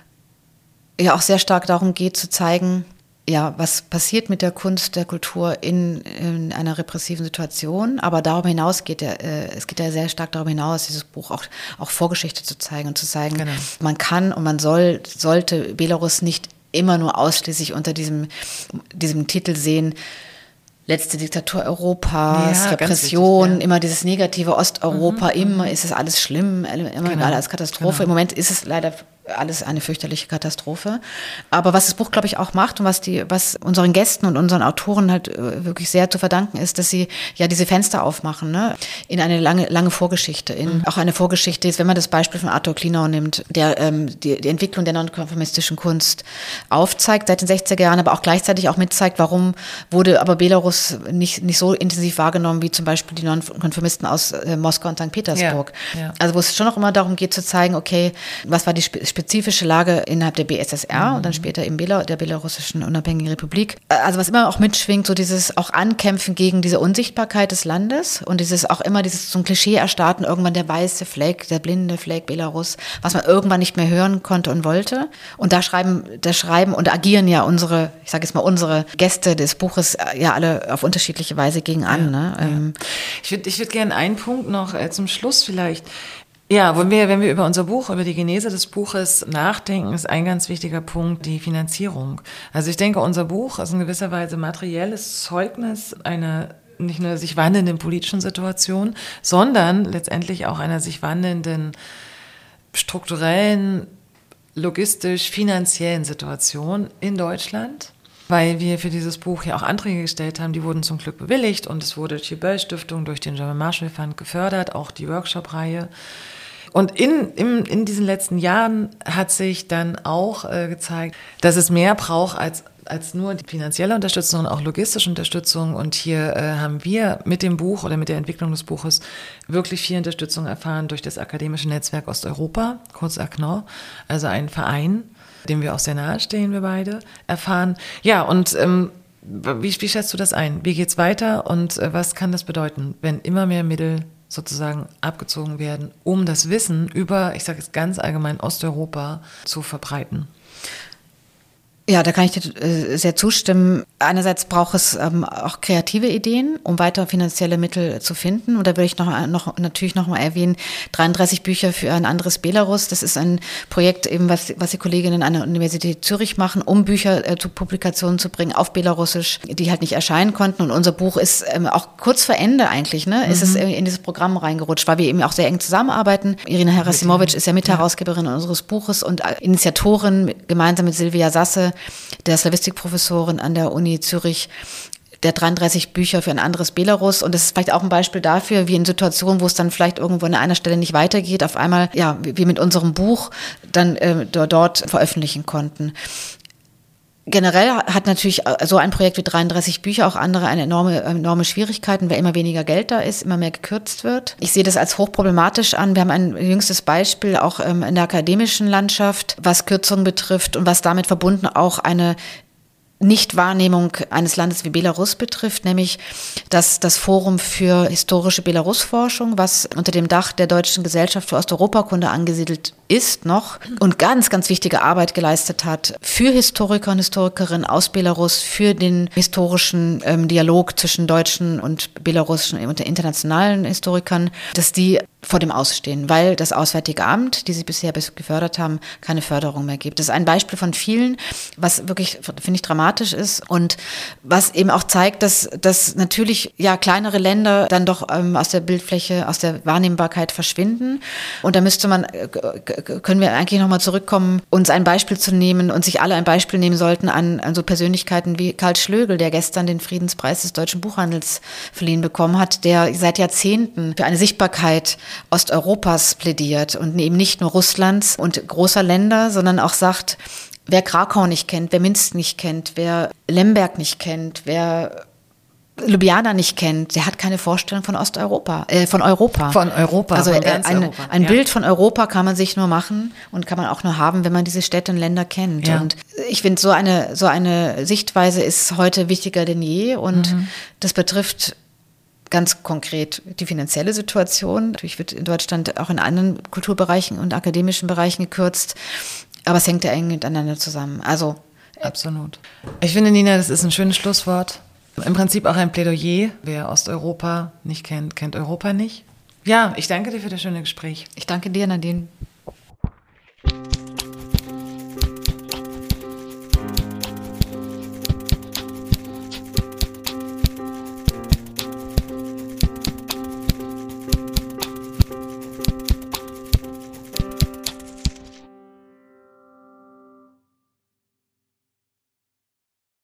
ja auch sehr stark darum geht, zu zeigen, ja, was passiert mit der Kunst, der Kultur in, in einer repressiven Situation. Aber darüber hinaus geht ja, äh, es geht ja sehr stark darüber hinaus, dieses Buch auch, auch Vorgeschichte zu zeigen und zu zeigen, genau. man kann und man soll, sollte Belarus nicht immer nur ausschließlich unter diesem, diesem Titel sehen, letzte Diktatur Europas, ja, Repression, wichtig, ja. immer dieses negative Osteuropa, mhm, immer ist es alles schlimm, immer genau. alles Katastrophe. Genau. Im Moment ist es leider alles eine fürchterliche Katastrophe. Aber was das Buch, glaube ich, auch macht und was die, was unseren Gästen und unseren Autoren halt wirklich sehr zu verdanken ist, dass sie ja diese Fenster aufmachen, ne, in eine lange, lange Vorgeschichte, in mhm. auch eine Vorgeschichte ist, wenn man das Beispiel von Arthur Klinau nimmt, der ähm, die, die Entwicklung der nonkonformistischen Kunst aufzeigt seit den sechziger Jahren, aber auch gleichzeitig auch mitzeigt, warum wurde aber Belarus nicht, nicht so intensiv wahrgenommen wie zum Beispiel die Nonkonformisten aus äh, Moskau und Sankt Petersburg. Ja, ja. Also wo es schon noch immer darum geht zu zeigen, okay, was war die Sp- spezifische Lage innerhalb der B S S R mhm. und dann später in Bela- der belarussischen unabhängigen Republik. Also was immer auch mitschwingt, so dieses auch Ankämpfen gegen diese Unsichtbarkeit des Landes und dieses auch immer dieses so ein Klischee erstarten, irgendwann der weiße Fleck, der blinde Fleck Belarus, was man irgendwann nicht mehr hören konnte und wollte. Und da schreiben, da schreiben und agieren ja unsere, ich sage jetzt mal unsere Gäste des Buches ja alle auf unterschiedliche Weise gegen an. Ja, ne? ja. Ich würde ich würd gerne einen Punkt noch äh, zum Schluss vielleicht. Ja, wenn wir, wenn wir über unser Buch, über die Genese des Buches nachdenken, ist ein ganz wichtiger Punkt die Finanzierung. Also ich denke, unser Buch ist in gewisser Weise materielles Zeugnis einer nicht nur sich wandelnden politischen Situation, sondern letztendlich auch einer sich wandelnden strukturellen, logistisch, finanziellen Situation in Deutschland. Weil wir für dieses Buch ja auch Anträge gestellt haben, die wurden zum Glück bewilligt und es wurde durch die Böll-Stiftung, durch den German Marshall Fund gefördert, auch die Workshop-Reihe. Und in, in, in diesen letzten Jahren hat sich dann auch äh, gezeigt, dass es mehr braucht als, als nur die finanzielle Unterstützung, sondern auch logistische Unterstützung. Und hier äh, haben wir mit dem Buch oder mit der Entwicklung des Buches wirklich viel Unterstützung erfahren durch das Akademische Netzwerk Osteuropa, kurz A C N O, also ein Verein, dem wir auch sehr nahe stehen, wir beide, erfahren. Ja, und ähm, wie, wie schätzt du das ein? Wie geht's weiter und äh, was kann das bedeuten, wenn immer mehr Mittel sozusagen abgezogen werden, um das Wissen über, ich sage es ganz allgemein, Osteuropa zu verbreiten? Ja, da kann ich dir äh, sehr zustimmen. Einerseits braucht es ähm, auch kreative Ideen, um weitere finanzielle Mittel zu finden. Und da würde ich noch, noch natürlich noch mal erwähnen, dreiunddreißig Bücher für ein anderes Belarus. Das ist ein Projekt, eben was, was die Kolleginnen an der Universität Zürich machen, um Bücher äh, zu Publikationen zu bringen auf Belarusisch, die halt nicht erscheinen konnten. Und unser Buch ist ähm, auch kurz vor Ende eigentlich, ne, mhm. ist es in dieses Programm reingerutscht, weil wir eben auch sehr eng zusammenarbeiten. Irina Herasimovic ist ja Mitherausgeberin ja. unseres Buches und Initiatorin gemeinsam mit Silvia Sasse, der Slawistikprofessorin an der Uni Zürich, der dreiunddreißig Bücher für ein anderes Belarus. Und das ist vielleicht auch ein Beispiel dafür, wie in Situationen, wo es dann vielleicht irgendwo an einer Stelle nicht weitergeht, auf einmal, ja, wir mit unserem Buch dann äh, dort veröffentlichen konnten. Generell hat natürlich so ein Projekt wie dreiunddreißig Bücher auch andere eine enorme, enorme Schwierigkeiten, weil immer weniger Geld da ist, immer mehr gekürzt wird. Ich sehe das als hochproblematisch an. Wir haben ein jüngstes Beispiel auch in der akademischen Landschaft, was Kürzungen betrifft und was damit verbunden auch eine Nichtwahrnehmung eines Landes wie Belarus betrifft, nämlich dass das Forum für historische Belarus-Forschung, was unter dem Dach der Deutschen Gesellschaft für Osteuropakunde angesiedelt ist noch und ganz, ganz wichtige Arbeit geleistet hat für Historiker und Historikerinnen aus Belarus, für den historischen ähm, Dialog zwischen deutschen und belarussischen und internationalen Historikern, dass die vor dem Ausstehen, weil das Auswärtige Amt, die sie bisher gefördert haben, keine Förderung mehr gibt. Das ist ein Beispiel von vielen, was wirklich, finde ich, dramatisch ist und was eben auch zeigt, dass, dass natürlich ja kleinere Länder dann doch ähm, aus der Bildfläche, aus der Wahrnehmbarkeit verschwinden. Und da müsste man, äh, können wir eigentlich nochmal zurückkommen, uns ein Beispiel zu nehmen und sich alle ein Beispiel nehmen sollten an, an so Persönlichkeiten wie Karl Schlögl, der gestern den Friedenspreis des deutschen Buchhandels verliehen bekommen hat, der seit Jahrzehnten für eine Sichtbarkeit Osteuropas plädiert und eben nicht nur Russlands und großer Länder, sondern auch sagt, wer Krakau nicht kennt, wer Minsk nicht kennt, wer Lemberg nicht kennt, wer Ljubljana nicht kennt, der hat keine Vorstellung von Osteuropa, äh, von Europa. Von Europa, also von ganz ein, Europa. ein ja. Bild von Europa kann man sich nur machen und kann man auch nur haben, wenn man diese Städte und Länder kennt. Ja. Und ich finde, so eine, so eine Sichtweise ist heute wichtiger denn je und mhm. das betrifft ganz konkret die finanzielle Situation. Natürlich wird in Deutschland auch in anderen Kulturbereichen und akademischen Bereichen gekürzt, aber es hängt ja eng miteinander zusammen. Also absolut. Ich finde, Nina, das ist ein schönes Schlusswort. Im Prinzip auch ein Plädoyer. Wer Osteuropa nicht kennt, kennt Europa nicht. Ja, ich danke dir für das schöne Gespräch. Ich danke dir, Nadine.